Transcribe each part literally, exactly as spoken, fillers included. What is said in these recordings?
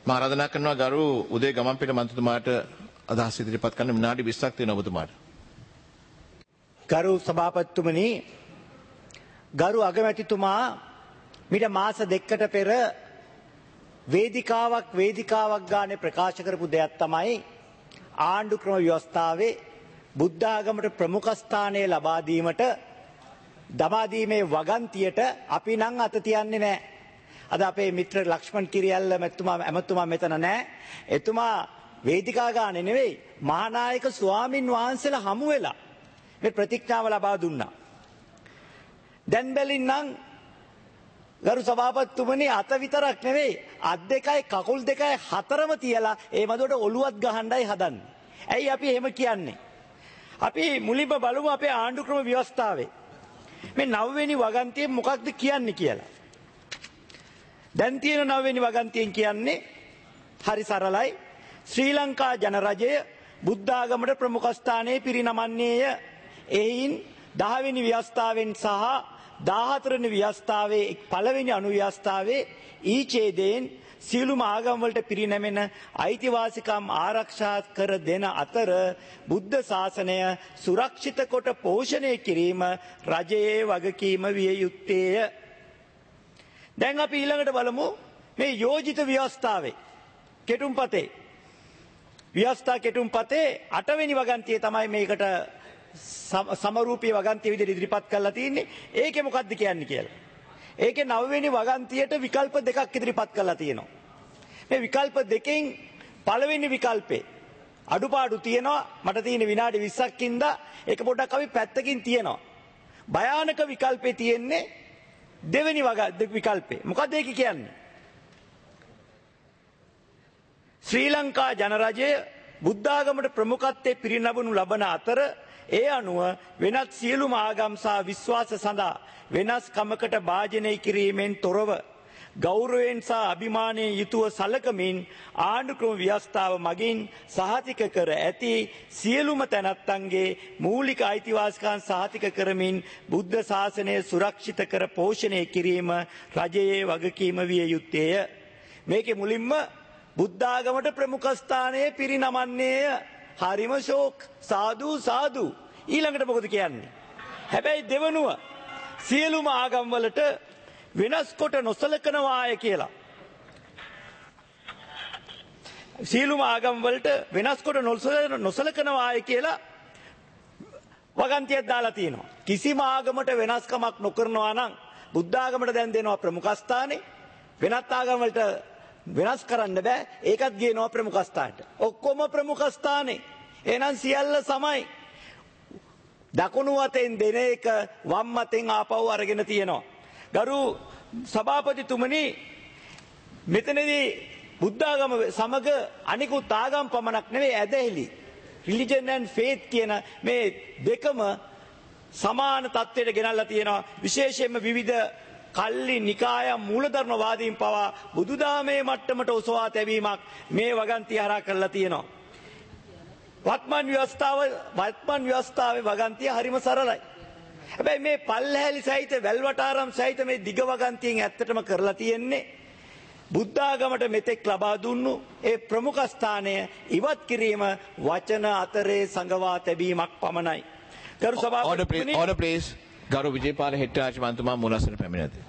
මම ආරාධනා කරනවා ගරු උදේ ගමන්පිට මන්ත්‍රීතුමාට අදහස් ඉදිරිපත් කරන්න විනාඩි විස්සක් තියෙනවා ඔබතුමාට. ගරු සභාපතිතුමනි, ගරු අගමැතිතුමා මිට මාස දෙකකට පෙර වේදිකාවක් වේදිකාවක් ගානේ ප්‍රකාශ කරපු දෙයක් තමයි ආණ්ඩු ක්‍රම ව්‍යවස්ථාවේ බුද්ධ ආගමට ප්‍රමුඛ ස්ථානය ලබා දීමට දමා දීමේ වගන්තියට අපි නම් අත තියන්නේ නැහැ. අද අපේ මිත්‍ර ලක්ෂ්මන් කිරියල්ල මැතිතුමා ඇමතුමා මෙතන නැහැ. එතුමා වේදිකා ගානේ නෙවෙයි මහානායක ස්වාමින් වහන්සේලා හමු වෙලා මේ ප්‍රතිඥාව ලබා දුන්නා. දැන් බැලින්නම් ගරු සභාපතිතුමනි අත විතරක් නෙවෙයි අත් දෙකයි කකුල් දෙකයි හතරම තියලා ඒ මදුවට ඔලුවත් ගහන්නයි හදන්නේ. ඇයි අපි එහෙම කියන්නේ? අපි මුලින්ම බලමු අපේ ආණ්ඩු ක්‍රම ව්‍යවස්ථාවේ මේ නවවෙනි වගන්තියෙන් මොකක්ද කියන්නේ කියලා. දැන් තියෙන නවවෙනි වගන්තියෙන් කියන්නේ හරි සරලයි. ශ්‍රී ලංකා ජනරජය බුද්ධ ආගමට ප්‍රමුඛ ස්ථානයේ පිරිනමන්නේය. එයින් දහවෙනි ව්‍යවස්ථාවෙන් සහ දාහතරවෙනි ව්‍යවස්ථාවේ පළවෙනි අනුව්‍යවස්ථාවේ ඊචේදයෙන් සියලුම ආගම් වලට පිරිනැමෙන අයිතිවාසිකම් ආරක්ෂා කර දෙන අතර බුද්ධ ශාසනය සුරක්ෂිත කොට පෝෂණය කිරීම රජයේ වගකීම විය යුත්තේය. දැන් අපි ඊළඟට බලමු මේ යෝජිත ව්‍යවස්ථාවේ කෙටුම්පතේ ව්‍යවස්ථා කෙටුම්පතේ අටවෙනි වගන්තියේ තමයි මේකට සමරූපී වගන්තිය විදිහට ඉදිරිපත් කරලා තියෙන්නේ. ඒකේ මොකද්ද කියන්නේ කියලා. ඒකේ නවවෙනි වගන්තියට විකල්ප දෙකක් ඉදිරිපත් කරලා තියෙනවා. මේ විකල්ප දෙකෙන් පළවෙනි විකල්පේ අඩුපාඩු තියෙනවා. මට තියෙන විනාඩි විස්සක් ඉඳලා ඒක පොඩ්ඩක් අපි පැත්තකින් තියනවා. භයානක විකල්පේ තියෙන්නේ දෙවෙනි විකල්පේ. මොකද්ද ඒක කියන්නේ? ශ්‍රී ලංකා ජනරජය බුද්ධ ආගමට ප්‍රමුඛත්වයේ පිරිනමනු ලබන අතර ඒ අනුව වෙනත් සියලුම ආගම් සහ විශ්වාස සඳහා වෙනස්කමකට භාජනය කිරීමෙන් තොරව ගෞරවයෙන් සහ අභිමානයෙන් යුතුව සලකමින් ආණ්ඩු ක්‍රම ව්‍යවස්ථාව මගින් සහතික කර ඇති සියලුම තැනැත්තන්ගේ මූලික අයිතිවාසිකම් සහතික කරමින් බුද්ධ ශාසනය සුරක්ෂිත කර පෝෂණය කිරීම රජයේ වගකීම විය යුත්තේය. මේකේ මුලින්ම බුද්ධ ආගමට ප්‍රමුඛ ස්ථානයේ පිරිනමන්නේය. හරිම ෂෝක් සාදු සාදු. ඊළඟට මොකද කියන්නේ? හැබැයි දෙවනුව සියලුම ආගම් වලට වෙනස් කොට නොසලකනවාය කියලා. සියලුම ආගම් වලට වෙනස් කොට නොසලකනවාය කියලා වගන්තියක් දාලා තියෙනවා. කිසිම ආගමකට වෙනස්කමක් නොකරනවා නම් බුද්ධ ආගමට දැන් දෙනවා ප්‍රමුඛ ස්ථානේ. වෙනත් ආගම් වලට වෙනස් කරන්න බෑ. ඒකත් ගේනවා ප්‍රමුඛ ස්ථානට. ඔක්කොම ප්‍රමුඛ ස්ථානේ. එහෙනම් සියල්ල සමයි. දකුණු අතෙන් දෙන එක වම් අතෙන් ආපහු අරගෙන තියෙනවා. ගරු සභාපතිතුමනි, මෙතනදී බුද්ධ ආගම සමග අනිකුත් ආගම් පමණක් නෙවෙයි ඇදහිලි religion and faith කියන මේ දෙකම සමාන තත්ත්වයට ගෙනල්ලා තියෙනවා. විශේෂයෙන්ම විවිධ කල්ලි නිකාය මූලධර්මවාදීන් පවා බුදුදහමේ මට්ටමට ඔසවා තැබීමක් මේ වගන්තිය හරහා කරලා තියෙනවා. වත්මන් ව්‍යවස්ථාව වත්මන් ව්‍යවස්ථාවේ වගන්තිය හරිම සරලයි. හැබැයි මේ පල්හැලි සහිත වැල්වටාරම් සහිත මේ දිග වගන්තියෙන් ඇත්තටම කරලා තියෙන්නේ බුද්ධ ආගමට මෙතෙක් ලබා දුන්නු ඒ ප්‍රමුඛ ස්ථානය ඉවත් කිරීම වචන අතරේ සංගවා තැබීමක් පමණයි. ගරු සභාපතිතුමනි, order please. ගරු විජේපාල හෙට්ටිආරච්චි මන්ත්‍රීතුමා මුලසට පැමිණ ඇත.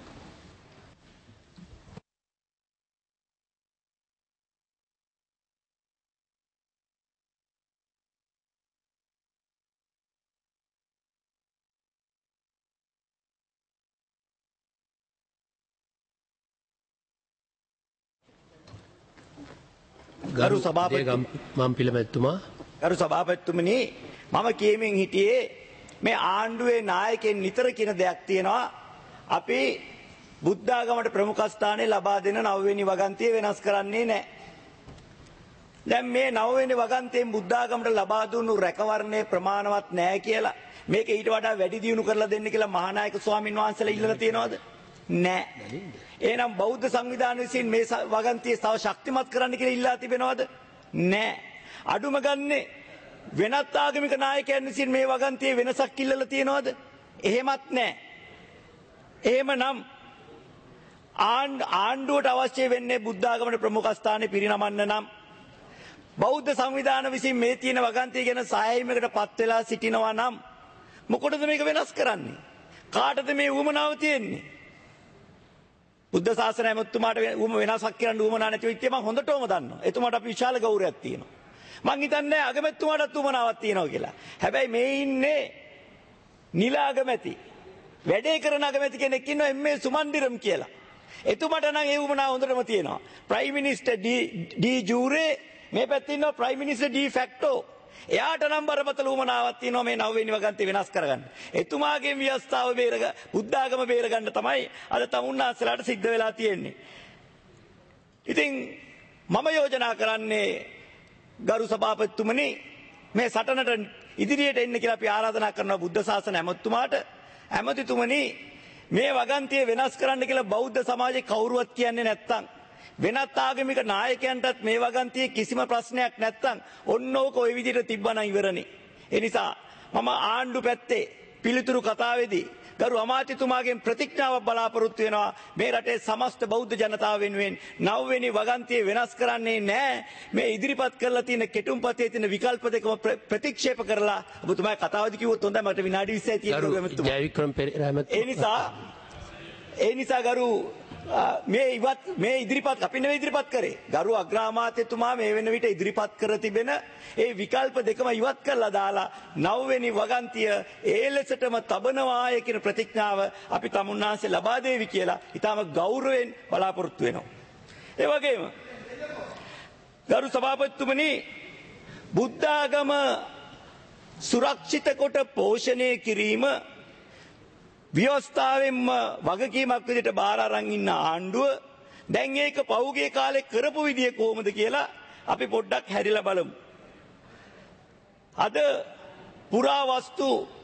ගරු සභාපති මම පිළිමැතුමා ගරු සභාපතිතුමනි, මම කියමින් හිටියේ මේ ආණ්ඩුවේ නායකයන් නිතර කියන දෙයක් තියෙනවා. අපි බුද්ධ ආගමට ප්‍රමුඛ ස්ථානය ලබා දෙන නවවෙනි වගන්තිය වෙනස් කරන්නේ නැහැ. දැන් මේ නවවෙනි වගන්තියෙන් බුද්ධ ආගමට ලබා දුන්නු රැකවරණේ ප්‍රමාණවත් නැහැ කියලා මේක ඊට වඩා වැඩි දියුණු කරලා දෙන්න කියලා මහානායක ස්වාමින් වහන්සේලා ඉල්ලලා තියෙනවද? නැහැ. එහෙනම් බෞද්ධ සංවිධාන විසින් මේ වගන්තිය තව ශක්තිමත් කරන්න කියලා ඉල්ලා තිබෙනවද? නැහැ. අඩුම ගන්නේ වෙනත් ආගමික නායකයන් විසින් මේ වගන්තියේ වෙනසක් ඉල්ලලා තියෙනවද? එහෙමත් නැහැ. එහෙමනම් ආණ්ඩුවට අවශ්‍ය වෙන්නේ බුද්ධාගමට ප්‍රමුඛස්ථානය පිරිනමන්න නම් බෞද්ධ සංවිධාන විසින් මේ තියෙන වගන්තිය ගැන සෑහීමකට පත් වෙලා සිටිනවා නම් මොකටද මේක වෙනස් කරන්නේ? කාටද මේ උවමනාව තියෙන්නේ? බුද්ධ ශාසන ඇමතුමාට උවම වෙනසක් කරන්න උවමනා නැති වෙච්ච මම හොඳටම දන්නවා. එතුමාට අපි විශාල ගෞරවයක් තියෙනවා. මං හිතන්නේ අගමැතිතුමාටත් උවමනාවක් තියෙනවා කියලා. හැබැයි මේ ඉන්නේ නිල අගමැති. වැඩේ කරන අගමැති කෙනෙක් ඉන්නවා එම්.ඒ. සුමන්දිරම් කියලා. එතුමාට නම් ඒ උවමනාව හොඳටම තියෙනවා. ප්‍රයිම් මිනිස්ටර් ඩී ජූරේ මේ පැත්තේ ඉන්නවා ප්‍රයිම් මිනිස්ටර් ඩී ෆැක්ටෝ. එයාට නම් බරපතල උවමනාවක් තියෙනවා මේ නවවෙනි වගන්තිය වෙනස් කරගන්න. එතුමාගේ ව්‍යවස්ථාව බේරග බුද්ධාගම බේරගන්න තමයි අද තමුන්නාන්සලාට සිද්ධ වෙලා තියෙන්නේ. ඉතින් මම යෝජනා කරන්නේ ගරු සභාපතිතුමනි මේ සටනට ඉදිරියට එන්න කියලා අපි ආරාධනා කරනවා බුද්ධ ශාසන ඇමතුමාට. ඇමතිතුමනි මේ වගන්තිය වෙනස් කරන්න කියලා බෞද්ධ සමාජයේ කවුරුවත් කියන්නේ නැත්තම් වෙනත් ආගමික නායකයන්ටත් මේ වගන්තියේ කිසිම ප්‍රශ්නයක් නැත්තම් ඔන්න ඕක ওই විදිහට තිබ්බනම් ඉවරනේ. ඒ නිසා මම ආණ්ඩු පැත්තේ පිළිතුරු කතාවේදී ගරු අමාත්‍යතුමාගෙන් ප්‍රතිඥාවක් බලාපොරොත්තු වෙනවා මේ රටේ සමස්ත බෞද්ධ ජනතාව වෙනුවෙන් නවවෙනි වගන්තිය වෙනස් කරන්නේ නැහැ. මේ ඉදිරිපත් කරලා තියෙන කෙටුම්පතේ තියෙන විකල්ප දෙකම ප්‍රතික්ෂේප කරලා ඔබතුමා කතාවදී කිව්වොත් හොඳයි මට විනාඩි විස්සයි තියෙනවා. ඒ නිසා ඒ නිසා ගරු මේ ඉවත් මේ ඉදිරිපත් අපි නෙවෙයි ඉදිරිපත් කරේ ගරු අග්‍රාමාත්‍යතුමා මේ වෙන විට ඉදිරිපත් කර තිබෙන ඒ විකල්ප දෙකම ඉවත් කරලා දාලා නවවෙනි වගන්තිය ඒ ලෙසටම තබනවාය කියන ප්‍රතිඥාව අපි තමුන්නාන්සේ ලබා දෙවි කියලා ඊටම ගෞරවයෙන් බලාපොරොත්තු වෙනවා. ඒ වගේම ගරු සභාපතිතුමනි බුද්ධාගම සුරක්ෂිත කොට පෝෂණය කිරීම ව්‍යවස්ථාවෙන්ම වගකීමක් විදිහට බාර අරන් ඉන්න ආණ්ඩුව දැන් ඒක පහුගිය කාලේ කරපු විදිය කොහොමද කියලා අපි පොඩ්ඩක් හැරිලා බලමු. අද පුරාවස්තු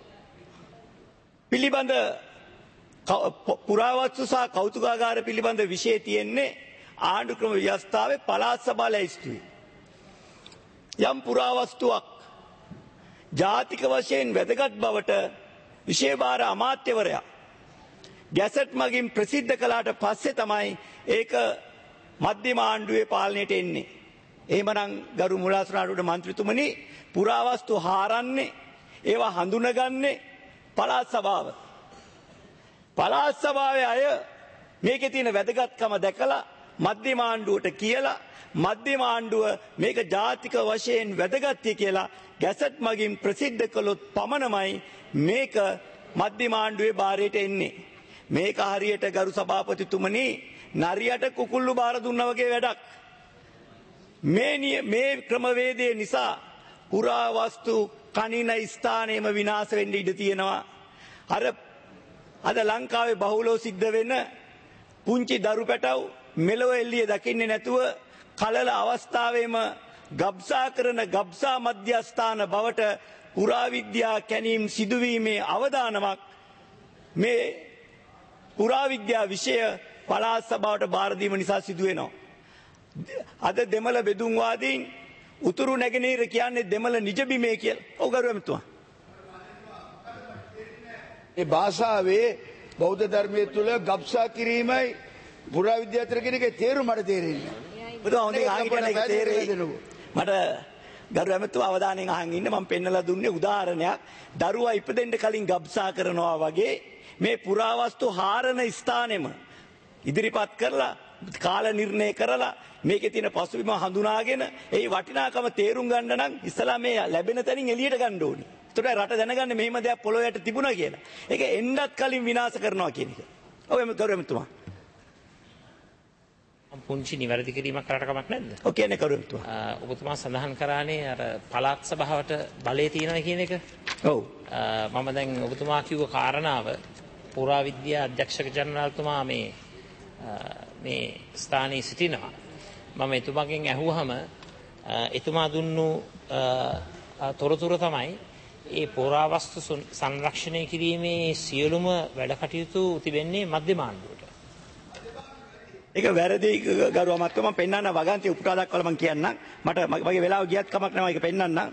පිළිබඳ පුරාවස්තු සහ කෞතුකාගාර පිළිබඳ විෂය තියෙන්නේ ආණ්ඩු ක්‍රම ව්‍යවස්ථාවේ පළාත් සභා ලැයිස්තුවේ. යම් පුරාවස්තුවක් ජාතික වශයෙන් වැදගත් බවට විශේෂභාර අමාත්‍යවරයා ගැසට් මගින් ප්‍රසිද්ධ කළාට පස්සේ තමයි ඒක මධ්‍යම ආණ්ඩුවේ පාලනයට එන්නේ. එහෙමනම් ගරු මුලාසුනාරුඩ මන්ත්‍රීතුමනි පුරාවස්තු හාරන්නේ ඒවා හඳුනගන්නේ පළාත් සභාව. පළාත් සභාවේ අය මේකේ තියෙන වැදගත්කම දැකලා මධ්‍යම ආණ්ඩුවට කියලා මධ්‍යම ආණ්ඩුව මේක ජාතික වශයෙන් වැදගත්ය කියලා ගැසට් මගින් ප්‍රසිද්ධ කළොත් පමණමයි මේක මධ්‍යම ආණ්ඩුවේ බාරයට එන්නේ. මේක හරියට ගරු සභාපතිතුමනි නරියට කුකුල්ලු බාර දුන්නා වගේ වැඩක්. මේ මේ ක්‍රමවේදය නිසා පුරාවස්තු කනින ස්ථානයේම විනාශ වෙන්න ඉඩ තියෙනවා. අර අද ලංකාවේ බහුලව සිද්ධ වෙන පුංචි දරු පැටව් මෙලොව එල්ලිය දකින්නේ නැතුව කලල අවස්ථාවේම ගබ්සා කරන ගබ්සා මධ්‍යස්ථාන බවට පුරාවිද්‍යා කැණීම් සිදුවීමේ අවදානමක් මේ පුරාවිද්‍යා විෂය පළාත් සභාවට බාර දීම නිසා සිදු වෙනවා. අද දෙමළ බෙදුම්වාදීන් උතුරු නැගෙනහිර කියන්නේ දෙමළ නිජබිමේ කියලා. ඔව් ගරු ඇමතුමා. ඒ භාෂාවේ බෞද්ධ ධර්මයේ තුල ගබ්සා කිරීමයි පුරාවිද්‍යා අතර කෙනෙක්ගේ තේරුම මට තේරෙන්නේ නැහැ. බුදුහා හොඳින් ආගෙන ඒක තේරෙන්නේ. මට ගරු ඇමතුමා අවධානයෙන් අහන් ඉන්න මම පෙන්නලා දුන්නේ උදාහරණයක්. දරුවා ඉපදෙන්න කලින් ගබ්සා කරනවා වගේ මේ පුරාවස්තු හාරන ස්ථානෙම ඉදිරිපත් කරලා කාල නිර්ණය කරලා මේකේ තියෙන පසුබිම හඳුනාගෙන ඒ වටිනාකම තේරුම් ගන්න නම් ඉස්සලා මේ ලැබෙන තැනින් එළියට ගන්න ඕනේ. ඒතකොට රට දැනගන්නේ මෙහෙම දෙයක් පොළොව යට තිබුණා කියලා. ඒක එන්නත් කලින් විනාශ කරනවා කියන එක. ඔව් ගරු ඇමතුමා. පුංචි නිවැරදි කිරීමක් කරට කමක් නැද්ද? ඔව් කියන්නේ ගරු ඇමතුමා. ඔබතුමා සඳහන් කරානේ අර පළාත් සභාවට බලය තියෙනවා කියන එක. ඔව්. මම දැන් ඔබතුමා කිව්ව කාරණාව පුරාවිද්‍යා අධ්‍යක්ෂක ජනරාල්තුමා මේ මේ ස්ථානයේ සිටිනවා. මම එතුමාගෙන් ඇහුවහම එතුමා දුන්නු තොරතුරු තමයි ඒ පුරාවස්තු සංරක්ෂණය කිරීමේ සියලුම වැඩ කටයුතු තිබෙන්නේ මධ්‍යම ආණ්ඩුවට. ඒක වැරදි ගරු අමාත්‍යතුමා මම පෙන්නන්න වගන්තිය උපුටා දක්වලා මම කියන්නම්. මට මගේ වෙලාව ගියත් කමක් නැහැ ඒක පෙන්නන්නම්.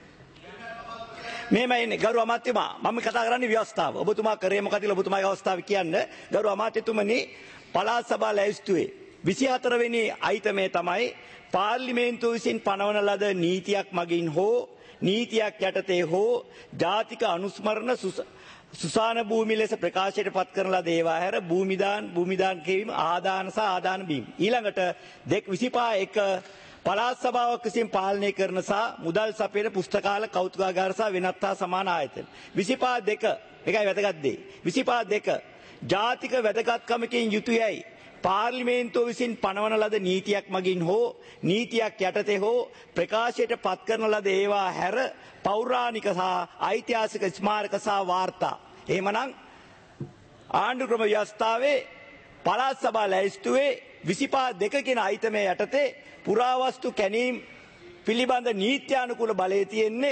මේමයි ඉන්නේ ගරු අමාත්‍යතුමා මම කතා කරන්නේ ව්‍යවස්ථාව. ඔබතුමා කරේ මොකද කියලා ඔබතුමාගේ අවස්ථාව කියන්න. ගරු අමාත්‍යතුමනි පළාත් සභා ලැයිස්තුවේ විසිහතර වෙනි අයිතමේ තමයි පාර්ලිමේන්තුව විසින් පනවන ලද නීතියක් මගින් හෝ නීතියක් යටතේ හෝ ජාතික අනුස්මරණ සුසාන භූමි ලෙස ප්‍රකාශයට පත් කරන ලද ඒවා හැර භූමිදාන් භූමිදාන් කිරීම ආදාන සහ ආදාන බීම. ඊළඟට දෙක විසිපහ එක පළාත් සභාවක් විසින් පාලනය කරන සහ මුදල් සපයන පුස්තකාල කෞතුකාගාර සහ වෙනත් හා සමාන ආයතන. විසිපහ දෙක එකයි වැදගත් දේ. විසිපහ දෙක ජාතික වැදගත්කමකින් යුතුයයි පාර්ලිමේන්තුව විසින් පනවන ලද නීතියක් මගින් හෝ නීතියක් යටතේ හෝ ප්‍රකාශයට පත් කරන ලද ඒවා හැර පෞරාණික සහ ඓතිහාසික ස්මාරක සහ වාර්තා. එහෙමනම් ආණ්ඩු ක්‍රම ව්‍යවස්ථාවේ පළාත් සභා ලැයිස්තුවේ විසිපහ දෙක කියන අයිතමේ යටතේ පුරාවස්තු කැණීම් පිළිබඳ නීත්‍යානුකූල බලය තියෙන්නේ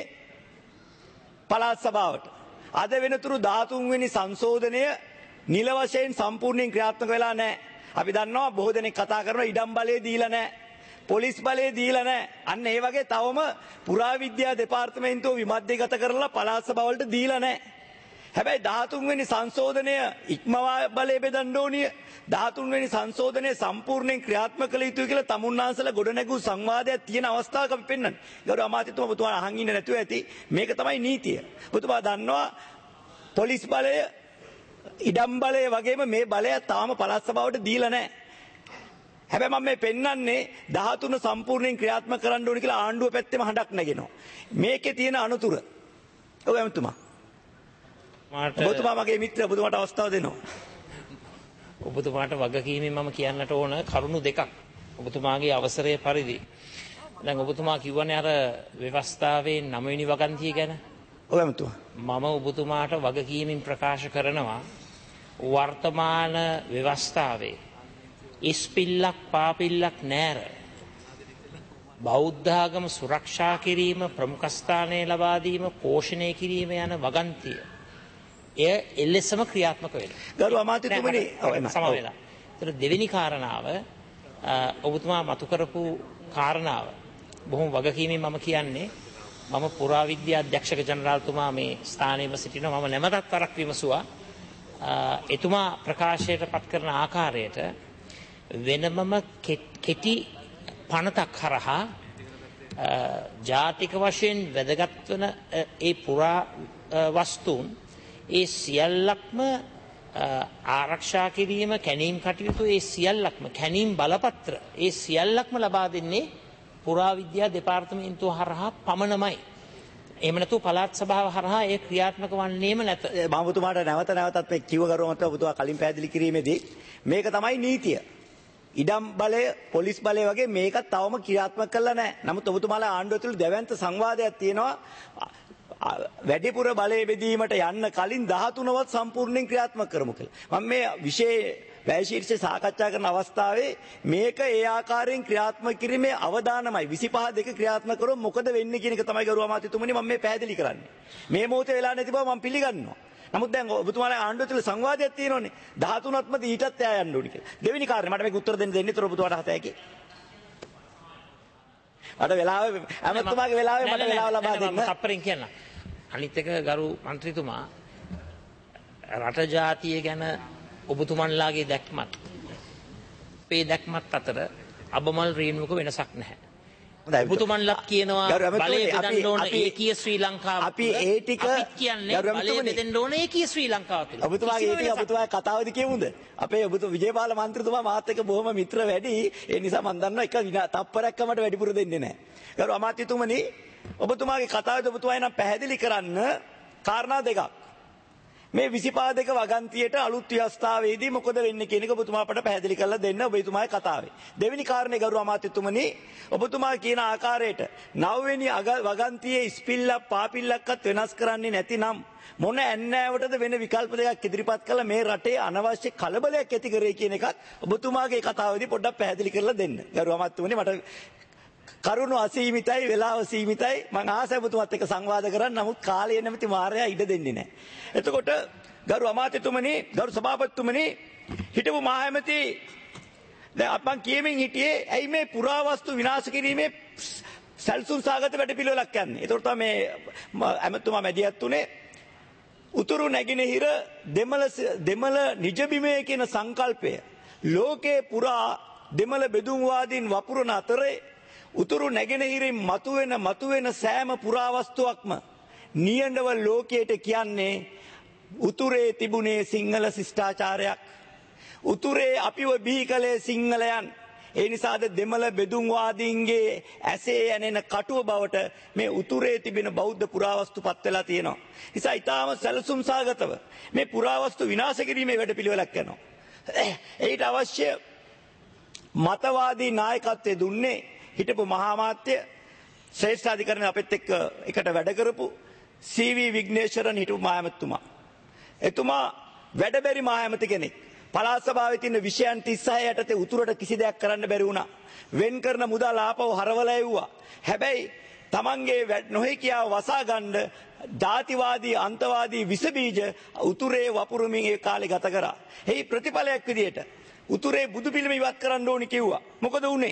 පළාත් සභාවට. අද වෙනතුරු දහතුන් වෙනි සංශෝධනය නිල වශයෙන් සම්පූර්ණයෙන් ක්‍රියාත්මක වෙලා නැහැ. අපි දන්නවා බොහෝ දෙනෙක් කතා කරනවා ඉඩම් බලය දීලා නැහැ. පොලිස් බලය දීලා නැහැ. අන්න ඒ වගේ තවම පුරාවිද්‍යා දෙපාර්තමේන්තුව විමධ්‍යගත කරලා පළාත් සභාවලට දීලා නැහැ. හැබැයි දහතුන් වෙනි සංශෝධනය ඉක්මවා බලය බෙදන්න ඕනිය. දහතුන් වෙනි සංශෝධනය සම්පූර්ණයෙන් ක්‍රියාත්මක කළ යුතුයි කියලා තමුන්නාන්සලා ගොඩනැගූ සංවාදයක් තියෙන අවස්ථාවක අපි පෙන්වන්නේ. ගෞරව අමාත්‍යතුමා ඔබතුමා අහන් ඉන්නේ නැතුව ඇති. මේක තමයි නීතිය. ඔබතුමා දන්නවා පොලිස් බලය ඉඩම් බලය වගේම මේ බලය තාම පළාත් සභාවට දීලා නැහැ. හැබැයි මම මේ පෙන්වන්නේ දහතුන සම්පූර්ණයෙන් ක්‍රියාත්මක කරන්න ඕනේ කියලා ආණ්ඩුව පැත්තෙම හඬක් නැගෙනවා. මේකේ තියෙන අනුතුර. ඔබ එමුතුමා. ඔබතුමා මගේ මිත්‍ර ඔබතුමාට අවස්ථාව දෙනවා. ඔබතුමාට වගකීමෙන් මම කියන්නට ඕන කරුණු දෙකක්. ඔබතුමාගේ අවසරය පරිදි. දැන් ඔබතුමා කිව්වනේ අර ව්‍යවස්ථාවේ නවවෙනි වගන්තිය ගැන. ඔබ එමුතුමා. මම ඔබතුමාට වගකීමෙන් ප්‍රකාශ කරනවා වර්තමාන ව්‍යවස්ථාවේ ඉස්පිල්ලක් පාපිල්ලක් නැර බෞද්ධ ආගම සුරක්ෂා කිරීම ප්‍රමුඛස්ථානයේ ලබා දීම පෝෂණය කිරීම යන වගන්තිය එය එලෙසම ක්‍රියාත්මක වෙනවා. ගරු අමාත්‍යතුමනි සම වෙලා. ඒතර දෙවෙනි කාරණාව ඔබතුමා මතු කරපු කාරණාව බොහොම වගකීමෙන් මම කියන්නේ මම පුරාවිද්‍යා අධ්‍යක්ෂක ජනරාල්තුමා මේ ස්ථානයේම සිටිනවා. මම නැවතත් වරක් විමසුවා එතුමා ප්‍රකාශයට පත් කරන ආකාරයට වෙනමම කෙටි පනතක් හරහා ජාතික වශයෙන් වැදගත් වන ඒ පුරා වස්තුන් ඒ සියල්ලක්ම ආරක්ෂා කිරීම කැණීම් කටයුතු ඒ සියල්ලක්ම කැණීම් බලපත්‍ර ඒ සියල්ලක්ම ලබා දෙන්නේ පුරාවිද්‍යා දෙපාර්තමේන්තුව හරහා පමණමයි. එහෙම නැතු පළාත් සභාව හරහා ඒ ක්‍රියාත්මක වන්නේම නැත. මම ඔබතුමාට නැවත නැවතත් මේ කිව්ව ගරුවමත් ඔබතුමා කලින් පැහැදිලි කිරීමේදී මේක තමයි නීතිය. ඉඩම් බලය පොලිස් බලය වගේ මේකත් තවම ක්‍රියාත්මක කරලා නැහැ. නමුත් ඔබතුමාලා ආණ්ඩුව තුළ දැවැන්ත සංවාදයක් තියෙනවා. වැඩිපුර බලය බෙදීමට යන්න කලින් දහතුනවත් සම්පූර්ණයෙන් ක්‍රියාත්මක කරමු කියලා. මම මේ විශේෂ වැයශීර්ෂ සාකච්ඡා කරන අවස්ථාවේ මේක ඒ ආකාරයෙන් ක්‍රියාත්මක කිරීමේ අවදානමයි විසිපහ දෙක ක්‍රියාත්මක කරොත් මොකද වෙන්නේ කියන එක තමයි ගරුව අමාත්‍යතුමනි මම මේ පැහැදිලි කරන්නේ. මේ මොහොතේ වෙලා නැති බව මම පිළිගන්නවා. නමුත් දැන් ඔබතුමාලා ආණ්ඩුව තුළ සංවාදයක් තියෙනවනේ. දහතුනක්ම ඊටත් එයා යන්න ඕනි කියලා. දෙවෙනි කාරණේ මට මේක උත්තර දෙන්න දෙන්න ඉතර ඔබතුමාට හත හැකි. අර වෙලාව අමතුමාගේ වෙලාවේ මට වෙලාව ලබා දෙන්න. මම තප්පරෙන් කියන්න. අනිත් එක ගරු මන්ත්‍රීතුමා රට ජාතිය ගැන ඔබතුමන්ලාගේ දැක්මත් අපේ දැක්මත් අතර අබමල් රේණුවක වෙනසක් නැහැ. ඔබතුමන්ලත් කියනවා බලය බෙදන්න ඕන ඒකීය ශ්‍රී ලංකාව. අපි ඒ ටික අපිත් කියන්නේ බලය බෙදන්න ඕන ඒකීය ශ්‍රී ලංකාව තුළ. ඔබතුමාගේ ඒ ටික ඔබතුමාගේ කතාවද කියමුද? අපේ ඔබතු විජේපාල මන්ත්‍රීතුමා මාත් එක්ක බොහොම මිත්‍ර වැඩි. ඒ නිසා මම දන්නවා එක තප්පරයක් මට වැඩිපුර දෙන්නේ නැහැ. ගරු අමාත්‍යතුමනි ඔබතුමාගේ කතාවද ඔබතුමා නම් පැහැදිලි කරන්න කාරණා දෙකක්. මේ විසිපහ දෙක වගන්තියට අලුත් ව්‍යවස්ථාවේදී මොකද වෙන්නේ කියන එක ඔබතුමා අපට පැහැදිලි කරලා දෙන්න ඔබතුමාගේ කතාවේ. දෙවෙනි කාරණේ ගරු අමාත්‍යතුමනි ඔබතුමා කියන ආකාරයට නවවෙනි වගන්තියේ ඉස්පිල්ලක් පාපිල්ලක්වත් වෙනස් කරන්නේ නැතිනම් මොන ඇන්නෑවටද වෙන විකල්ප දෙකක් ඉදිරිපත් කළා මේ රටේ අනවශ්‍ය කලබලයක් ඇති කරේ කියන එකත් ඔබතුමාගේ කතාවේදී පොඩ්ඩක් පැහැදිලි කරලා දෙන්න. ගරු අමාත්‍යතුමනි මට කරුණු අසීමිතයි වෙලාව සීමිතයි මම ආසයි ඔබතුමාත් එක්ක සංවාද කරන්න. නමුත් කාලය නැමැති මායя ඉඩ දෙන්නේ නැහැ. එතකොට ගරු අමාත්‍යතුමනි ගරු සභාපතිතුමනි හිටපු මහ ඇමති දැන් අපන් කියමින් හිටියේ ඇයි මේ පුරාවස්තු විනාශ කිරීමේ සැලසුම් සාගත වැඩපිළිවෙලක් යන්නේ. ඒතකොට තමයි මේ ඇමතුමා මැදිහත් උනේ උතුරු නැගෙනහිර දෙමළ දෙමළ නිජබිමේ කියන සංකල්පය ලෝකේ පුරා දෙමළ බෙදුම්වාදීන් වපුරන අතරේ උතුරු නැගෙනහිරින් මතුවෙන මතුවෙන සෑම පුරාවස්තුවක්ම නියඬව ලෝකයට කියන්නේ උතුරේ තිබුණේ සිංහල ශිෂ්ටාචාරයක්. උතුරේ අපිව බිහි කළේ සිංහලයන්. ඒ නිසාද දෙමළ බෙදුම්වාදීන්ගේ ඇසේ ඇනෙන කටුව බවට මේ උතුරේ තිබෙන බෞද්ධ පුරාවස්තු පත් වෙලා තියෙනවා. නිසා ඊටාම සැලසුම් සාගතව මේ පුරාවස්තු විනාශ කිරීමේ වැඩපිළිවෙලක් කරනවා. ඒට අවශ්‍ය මතවාදී නායකත්වයේ දුන්නේ හිටපු මහා මාත්‍ය ශ්‍රේෂ්ඨාධිකරණ අපෙත් එක්ක එකට වැඩ කරපු සී.වී. විග්නේශ්වරන් හිටපු මහමැතිතුමා. එතුමා වැඩබැරි මහමැති කෙනෙක්. පළාත් සභාවේ තියෙන විෂයන් තිස් හය යටතේ උතුරට කිසි දෙයක් කරන්න බැරි වුණා. වෙන් කරන මුදල් ආපහු හරවලා එව්වා. හැබැයි තමන්ගේ නොහැකියාව වසා ගන්න ජාතිවාදී අන්තවාදී විස බීජ උතුරේ වපුරමින් ඒ කාලේ ගත කරා. එහි ප්‍රතිඵලයක් විදියට උතුරේ බුදු පිළිම ඉවත් කරන්න ඕනි කිව්වා. මොකද වුනේ?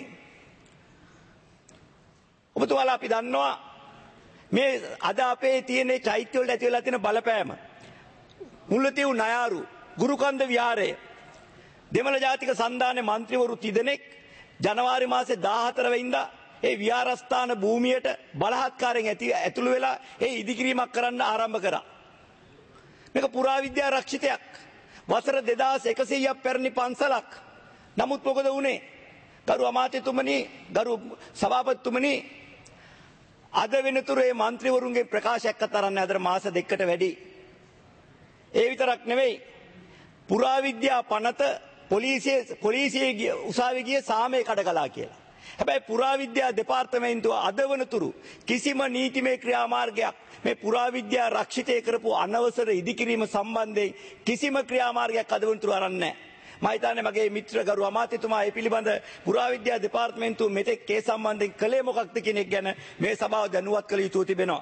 ඔබතුමාලා අපි දන්නවා මේ අද අපේ තියෙන චෛත්‍ය වලට ඇති වෙලා තියෙන බලපෑම. මුල්ලතිව් නයාරු ගුරුකන්ද විහාරය දෙමළ ජාතික සන්ධානයේ മന്ത്രിවරු තිදෙනෙක් ජනවාරි මාසේ දාහතර වෙනිදා ඒ විහාරස්ථාන භූමියට බලහත්කාරයෙන් ඇති ඇතුළු වෙලා ඒ ඉදිකිරීමක් කරන්න ආරම්භ කරා. මේක පුරාවිද්‍යා රක්ෂිතයක්. වසර දෙදාස් එකසීයක් පැරණි පන්සලක්. නමුත් මොකද වුනේ? ගරු අමාත්‍යතුමනි, ගරු සභාපතිතුමනි, අද වෙනතුරු මේ മന്ത്രിවරුන්ගේ ප්‍රකාශයක් අතරන්නේ අතර මාස දෙකකට වැඩි. ඒ විතරක් නෙවෙයි, පුරාවිද්‍යා පනත පොලිසිය පොලිසියේ උසාවියේ ගිය සාමයේ කඩකලා කියලා. හැබැයි පුරාවිද්‍යා දෙපාර්තමේන්තුව අද වනතුරු කිසිම නීතිමය ක්‍රියාමාර්ගයක් මේ පුරාවිද්‍යා රක්ෂිතය කරපු අනවසර ඉදිකිරීම සම්බන්ධයෙන් කිසිම ක්‍රියාමාර්ගයක් අද වනතුරු අරන් නැහැ. මම හිතන්නේ මගේ මිත්‍ර ගරු අමාත්‍යතුමා මේ පිළිබඳ පුරාවිද්‍යා දෙපාර්තමේන්තුව මෙතෙක් ඒ සම්බන්ධයෙන් කළේ මොකක්ද කියන එක ගැන මේ සභාව දැනුවත් කළ යුතු තිබෙනවා.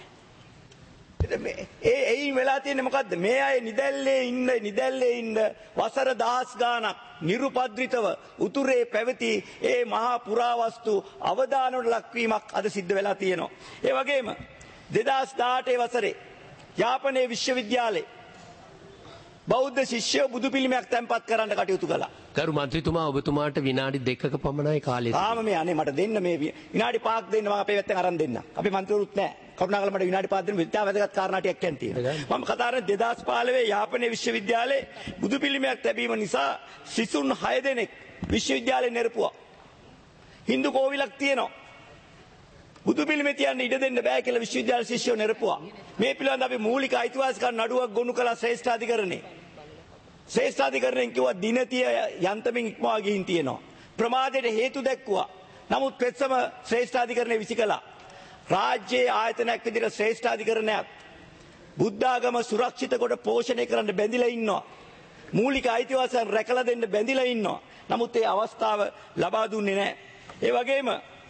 ඒ එයින් වෙලා තියෙන්නේ මොකද්ද? මේ අය නිදැල්ලේ ඉන්න නිදැල්ලේ ඉන්න වසර දහස් ගාණක් නිරුපද්‍රිතව උතුරේ පැවති ඒ මහා පුරාවස්තු අවදානවට ලක්වීමක් අද සිද්ධ වෙලා තියෙනවා. ඒ වගේම දෙදාස් දහඅට වසරේ යාපනයේ විශ්වවිද්‍යාලයේ බෞද්ධ ශිෂ්‍යයෝ බුදු පිළිමයක් තැන්පත් කරන්න කටයුතු කළා. ගරු මන්ත්‍රීතුමා ඔබතුමාට විනාඩි දෙකක පමණයි කාලය. තාම මේ අනේ මට දෙන්න මේ විනාඩි පහක් දෙන්න මම අපේ පැත්තෙන් අරන් දෙන්න. අපි මන්ත්‍රීවරුත් නැහැ. කරුණාකරලා මට විනාඩි පහක් දෙන්න විද්‍යා වැදගත් කාරණා ටිකක් කියන්න තියෙනවා. මම කතා කරන්නේ දෙදාස් පහළොව යාපනයේ විශ්වවිද්‍යාලයේ බුදු පිළිමයක් තැබීම නිසා සිසුන් හය දෙනෙක් විශ්වවිද්‍යාලේ නිරපුවා. හින්දු කෝවිලක් තියෙනවා. බුදු පිළිමේ තියන්න ඉඩ දෙන්න බෑ කියලා විශ්වවිද්‍යාල ශිෂ්‍යයෝ නිරපුවා. මේ පිළිබඳව අපි මූලික අයිතිවාසිකම් නඩුවක් ගොනු කළා ශ්‍රේෂ්ඨාධිකරණේ. ශ්‍රේෂ්ඨාධිකරණයෙන් කිව්වා දිනතිය යන්තමින් ඉක්මවා ගිහින් තියෙනවා. ප්‍රමාදයට හේතු දැක්වුවා. නමුත් පෙත්සම ශ්‍රේෂ්ඨාධිකරණය විසිකලා. රාජ්‍යයේ ආයතනයක් විදිහට ශ්‍රේෂ්ඨාධිකරණයක් බුද්ධාගම සුරක්ෂිත කොට පෝෂණය කරන්න බැඳිලා ඉන්නවා. මූලික අයිතිවාසිකම් රැකලා දෙන්න බැඳිලා ඉන්නවා. නමුත් ඒ අවස්ථාව ලබා දුන්නේ නැහැ. ඒ වගේම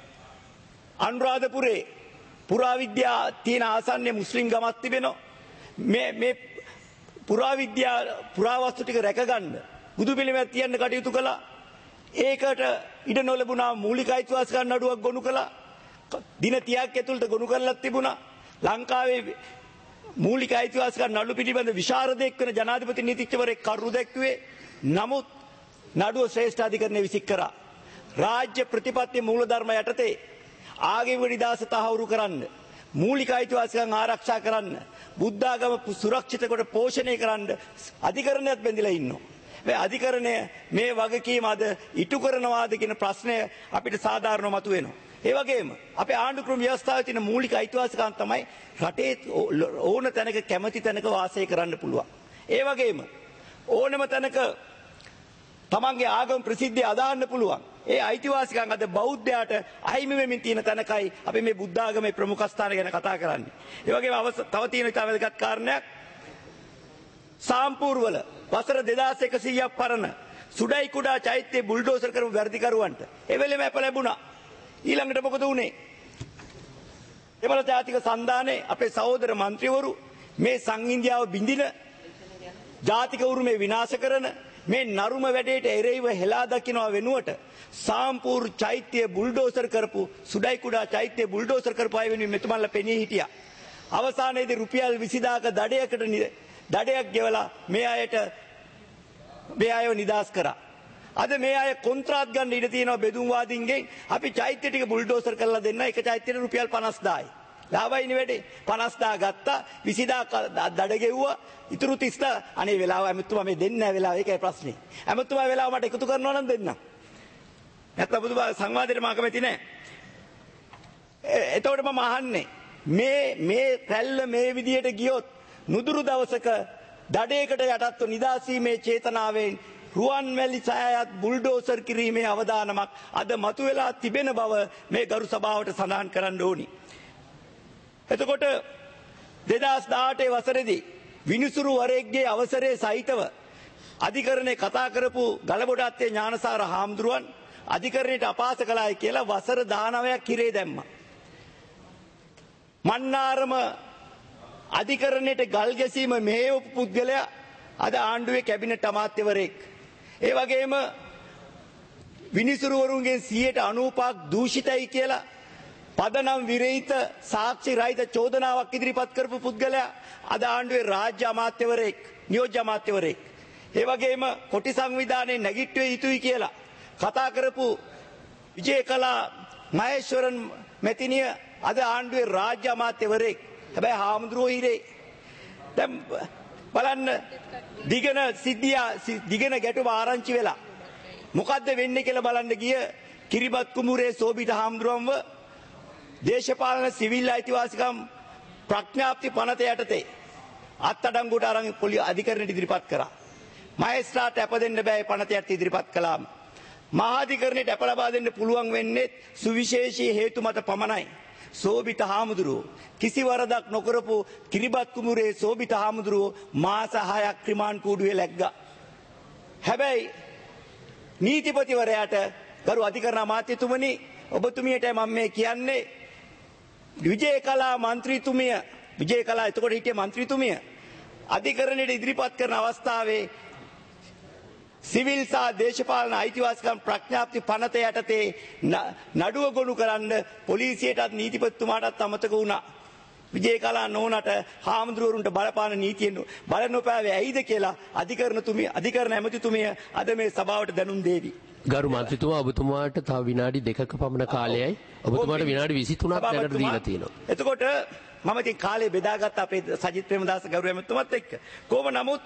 අනුරාධපුරේ පුරාවිද්‍යා තියෙන ආසන්නයේ මුස්ලිම් ගමක් තිබෙනවා. මේ මේ පුරාවිද්‍යා පුරාවස්තු ටික රැකගන්න බුදු පිළිමයක් තියන්න කටයුතු කළා. ඒකට ඉඩ නොලැබුණා මූලික අයිතිවාසිකම් නඩුවක් ගොනු කළා. දින තිහක් ඇතුළත ගොනු කරලා තිබුණා. ලංකාවේ මූලික අයිතිවාසිකම් නඩු පිළිබඳ විශාරදෙක් වෙන ජනාධිපති නීතිඥවරයෙක් කරු දැක්ුවේ. නමුත් නඩුව ශ්‍රේෂ්ඨාධිකරණය විසික් කරා. රාජ්‍ය ප්‍රතිපත්ති මූලධර්ම යටතේ ආගමික නිදහස තහවුරු කරන්න, මූලික අයිතිවාසිකම් ආරක්ෂා කරන්න, බුද්ධාගම සුරක්ෂිත කොට පෝෂණය කරන්න අධිකරණයක් බැඳිලා ඉන්නවා. මේ අධිකරණය මේ වගකීම අද ඉටු කරනවාද කියන ප්‍රශ්නය අපිට සාධාරණව මතුවෙනවා. ඒ වගේම අපේ ආණ්ඩු ක්‍රම ව්‍යවස්ථාවේ තියෙන මූලික අයිතිවාසිකම් තමයි රටේ ඕන තැනක කැමැති තැනක වාසය කරන්න පුළුවන්. ඒ වගේම ඕනම තැනක තමන්ගේ ආගම ප්‍රසිද්ධිය අදහන්න පුළුවන්. ඒ අයිතිවාසිකම් අද බෞද්ධයාට අහිමි වෙමින් තියෙන තැනකයි අපි මේ බුද්ධ ආගමේ ප්‍රමුඛස්ථාන ගැන කතා කරන්නේ. ඒ වගේම තව තියෙන ඉතා වැදගත් කාරණයක් සාම්පූර්වල වසර දෙදාස් එකසීයක් පරණ සුඩයි කුඩා චෛත්‍ය බුල්ඩෝසර් කරපු වැඩිකරුවන්ට ඒ වෙලෙම අප ලැබුණා. ඊළඟට මොකද වුනේ? දෙමළ ජාතික සන්ධානයේ අපේ සහෝදර മന്ത്രിවරු මේ සංහිඳියාව බිඳින ජාතික උරුමේ විනාශ කරන මේ නරුම වැඩේට එරෙහිව හෙලා දකින්නවා වෙනුවට සාම්පූර් චෛත්‍ය බුල්ඩෝසර් කරපු සුඩයි කුඩා චෛත්‍ය බුල්ඩෝසර් කරපු අය වෙනුවෙන් මෙතුමන්ලා පෙනී හිටියා. අවසානයේදී රුපියල් විසිදාක දඩයකට දඩයක් ගෙවලා මේ අයට මේ අයව නිදාස් කරා. අද මේ අය කොන්ත්‍රාත් ගන්න ඉඩ තියෙනවා බෙදුම්වාදීන්ගෙන්. අපි චෛත්‍ය ටික බුල්ඩෝසර් කරලා දෙන්න එක චෛත්‍යෙට රුපියල් පනස්දායි. ලාභයිනේ වැඩේ. පනස්දා ගත්තා විසිදා දඩ ගෙව්වා. ඉතුරු තිස්දා අනේ වෙලාව ඇමතුමා මේ දෙන්නේ නැහැ වෙලාව. ඒකයි ප්‍රශ්නේ. ඇමතුමා වෙලාව මට එකතු කරනවා නම් දෙන්න. නැත්නම් බුදුබා සංවාදයට මම කැමති නැහැ. එතකොට මම අහන්නේ මේ මේ රැල්ල මේ විදියට ගියොත් නුදුරු දවසක දඩේකට යටත්ව නිදාසීමේ චේතනාවෙන් රුවන්වැලි සෑයත් බුල්ඩෝසර් කිරීමේ අවදානමක් අද මතුවලා තිබෙන බව මේ ගරු සභාවට සඳහන් කරන්න ඕනි. එතකොට දෙදහස් දහඅට වසරේදී විනිසුරු වරේග්ගේ අවසරයේ සහිතව අධිකරණේ කතා කරපු ගලබොඩත්තේ ඥානසාර හාමුදුරුවන් අධිකරණයට අපහාස කළායි කියලා වසර දහනවයක් කිරේ දැම්මා. මන්නාරම අධිකරණයට ගල් ගැසීම මෙහෙයවපු පුද්ගලයා අද ආණ්ඩුවේ කැබිනට් අමාත්‍යවරයෙක්. ඒ වගේම විනිසුරුවරුන්ගෙන් සියයට අනූපක් දූෂිතයි කියලා පදනම් විරහිත සාක්ෂි රහිත චෝදනාවක් ඉදිරිපත් කරපු පුද්ගලයා අද ආණ්ඩුවේ රාජ්‍ය අමාත්‍යවරයෙක්, නියෝජ්‍ය අමාත්‍යවරයෙක්. ඒ වගේම කොටි සංවිධානයේ නැගිට්ටුවේ යුතුයි කියලා කතා කරපු විජේකලා මහේශ්වරන් මෙතිනිය අද ආණ්ඩුවේ රාජ්‍ය අමාත්‍යවරයෙක්. හැබැයි හාමුදුරුවෝ හිරේ. දැන් බලන්න දිගන සිද්ධිය දිගන ගැටුම ආරංචි වෙලා මොකද්ද වෙන්නේ කියලා බලන්න ගිය කිරිබත් කුමුරේ සෝබිත හාමුදුරුවන්ව දේශපාලන සිවිල් අයිතිවාසිකම් ප්‍රඥාප්ති පනත යටතේ අත්අඩංගුවට අරන් පොලිස් අධිකරණයට ඉදිරිපත් කරා. මහේස්ත්‍රාට අප දෙන්න බෑ පනත යටතේ ඉදිරිපත් කළාම. මහා අධිකරණයට අප ලබා දෙන්න පුළුවන් වෙන්නේ සුවිශේෂී හේතු මත පමණයි. සෝබිත හාමුදුරුවෝ කිසි වරදක් නොකරපු කිරිබත් කුමුරේ සෝබිත හාමුදුරුවෝ මාස හයක් රිමාන්ඩ් කූඩුවේ läග්ගා. හැබැයි නීතිපතිවරයාට ගරු අධිකරණ අමාත්‍යතුමනි ඔබතුමියට මම මේ කියන්නේ විජේකලා මන්ත්‍රීතුමිය විජේකලා එතකොට හිටියේ මන්ත්‍රීතුමිය අධිකරණයට ඉදිරිපත් කරන අවස්ථාවේ සිවිල් සහ දේශපාලන අයිතිවාසිකම් ප්‍රඥාප්ති පනත යටතේ නඩුව ගොනු කරන්න පොලිසියටත් නීතිපතිතුමාටත් අමතක වුණා. විජේකලා නෝනට හාමුදුරුවරුන්ට බලපාන නීතියෙන් බල නොපෑවේ ඇයිද කියලා අධිකරණතුමිය අධිකරණ ඇමතිතුමිය අද මේ සභාවට දැනුම් දෙවි. ගරු මන්ත්‍රීතුමා ඔබතුමාට තව විනාඩි දෙකක පමණ කාලයයි. ඔබතුමාට විනාඩි විසිතුනක් දැනට දීලා තියෙනවා. එතකොට මම ඉතින් කාලය බෙදාගත්ත අපේ සජිත් ප්‍රේමදාස ගරු ඇමතිතුමත් එක්ක. කොහොම නමුත්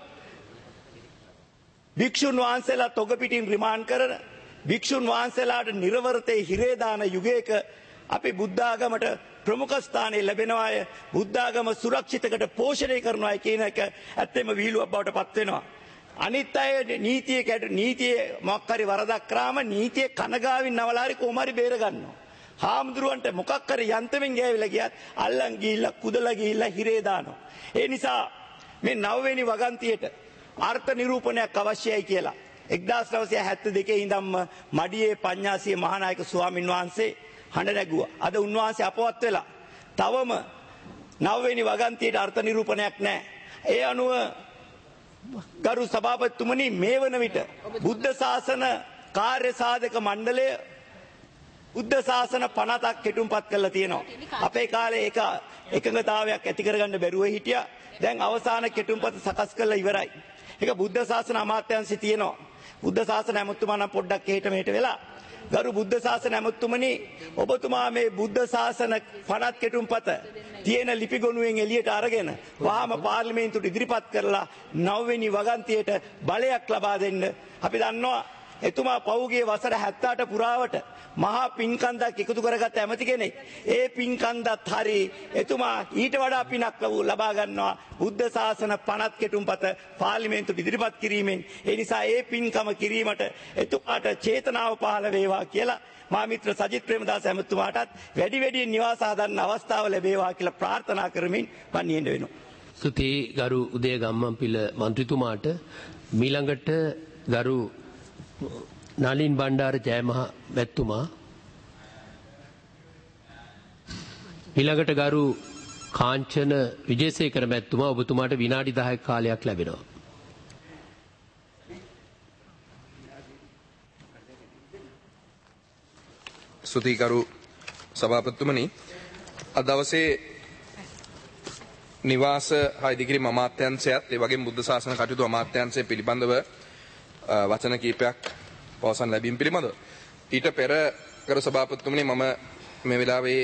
භික්ෂුන් වහන්සේලා තොග පිටින් රිමාන්ඩ් කරන භික්ෂුන් වහන්සේලාට නිර්වෘතේ හිරේ දාන යුගයක අපි බුද්ධ ආගමට ප්‍රමුඛ ස්ථානය ලැබෙනවා අය බුද්ධ ආගම සුරක්ෂිතකට පෝෂණය කරනවා කියන එක ඇත්තෙම විහිළුවක් බවට පත් වෙනවා. අනිත් අය නීතිය කැඩ නීතියේ මොකක් හරි වරදක් කරාම නීතියේ කනගාවින් නවලාරි කොහොම හරි බේර ගන්නවා. හාමුදුරුවන්ට මොකක් හරි යන්තමින් ගෑවිලා ගියත් අල්ලන් ගිහිල්ලා කුදලා ගිහිල්ලා හිරේ දානවා. ඒ නිසා මේ නවවෙනි වගන්තියට අර්ථ නිරූපණයක් අවශ්‍යයි කියලා එක්දාස් නවසිය හැත්තෑ දෙකේ ඉඳන්ම මඩියේ පඤ්ඤාසිය මහානායක ස්වාමින් වහන්සේ හඬ නැගුවා. අද උන්වහන්සේ අපවත් වෙලා තවම නවවෙනි වගන්තියට අර්ථ නිරූපණයක් නැහැ. ඒ අනුව ගරු සභාපතිතුමනි මේ වන විට බුද්ධ ශාසන කාර්ය සාධක මණ්ඩලය බුද්ධ ශාසන පනතක් කෙටුම්පත් කරලා තියෙනවා. අපේ කාලේ ඒක එකඟතාවයක් ඇති කරගන්න බැරුව හිටියා. දැන් අවසාන කෙටුම්පත සකස් කරලා ඉවරයි. ඒක බුද්ධ ශාසන අමාත්‍යාංශය තියෙනවා. බුද්ධ ශාසන ඇමතුමා නම් පොඩ්ඩක් එහෙට මෙහෙට වෙලා ගරු බුද්ධ ශාසන ඇමතුමනි ඔබතුමා මේ බුද්ධ ශාසන පනත් කෙටුම්පත තියෙන ලිපි ගොනුවෙන් එළියට අරගෙන වහාම පාර්ලිමේන්තුවට ඉදිරිපත් කරලා නවවෙනි වගන්තියට බලයක් ලබා දෙන්න. අපි දන්නවා එතුමා පෞගේ වසර හැත්තෑ අට පුරාවට මහා පින්කන්දක් එකතු කරගත් ඇමති කෙනෙක්. ඒ පින්කන්දත් හරි එතුමා ඊට වඩා පිනක් ලබා ගන්නවා බුද්ධ ශාසන පනත් කෙටුම්පත පාර්ලිමේන්තුවට ඉදිරිපත් කිරීමෙන්. ඒ නිසා ඒ පින්කම කිරීමට එතුමාට චේතනාව පහළ වේවා කියලා මා මිත්‍ර සජිත් ප්‍රේමදාස ඇමතුමාටත් වැඩි වැඩියෙන් නිවාස හදන්න අවස්ථාව ලැබේවා කියලා ප්‍රාර්ථනා කරමින් මම නිහඬ වෙනවා. ස්තුතියි ගරු උදය ගම්මන්පිල මන්ත්‍රීතුමාට. මීළඟට ගරු නලින් බණ්ඩාර ජයමහ මැතිතුමා, ඊළඟට ගරු කාංචන විජේසේකර මැතිතුමා, ඔබතුමාට විනාඩි දහයක කාලයක් ලැබෙනවා. ස්තුතිකරු සභාපතිතුමනි, අද දවසේ නිවාස හා ඉදිකිරීම අමාත්‍යාංශයත් ඒ වගේම බුද්ධ ශාසන කටයුතු අමාත්‍යාංශය පිළිබඳව වචන කීපයක් පවසන් ලැබීම පිළිබඳව. ඊට පෙර කර සභාපතිතුමනි මම මේ වෙලාවේ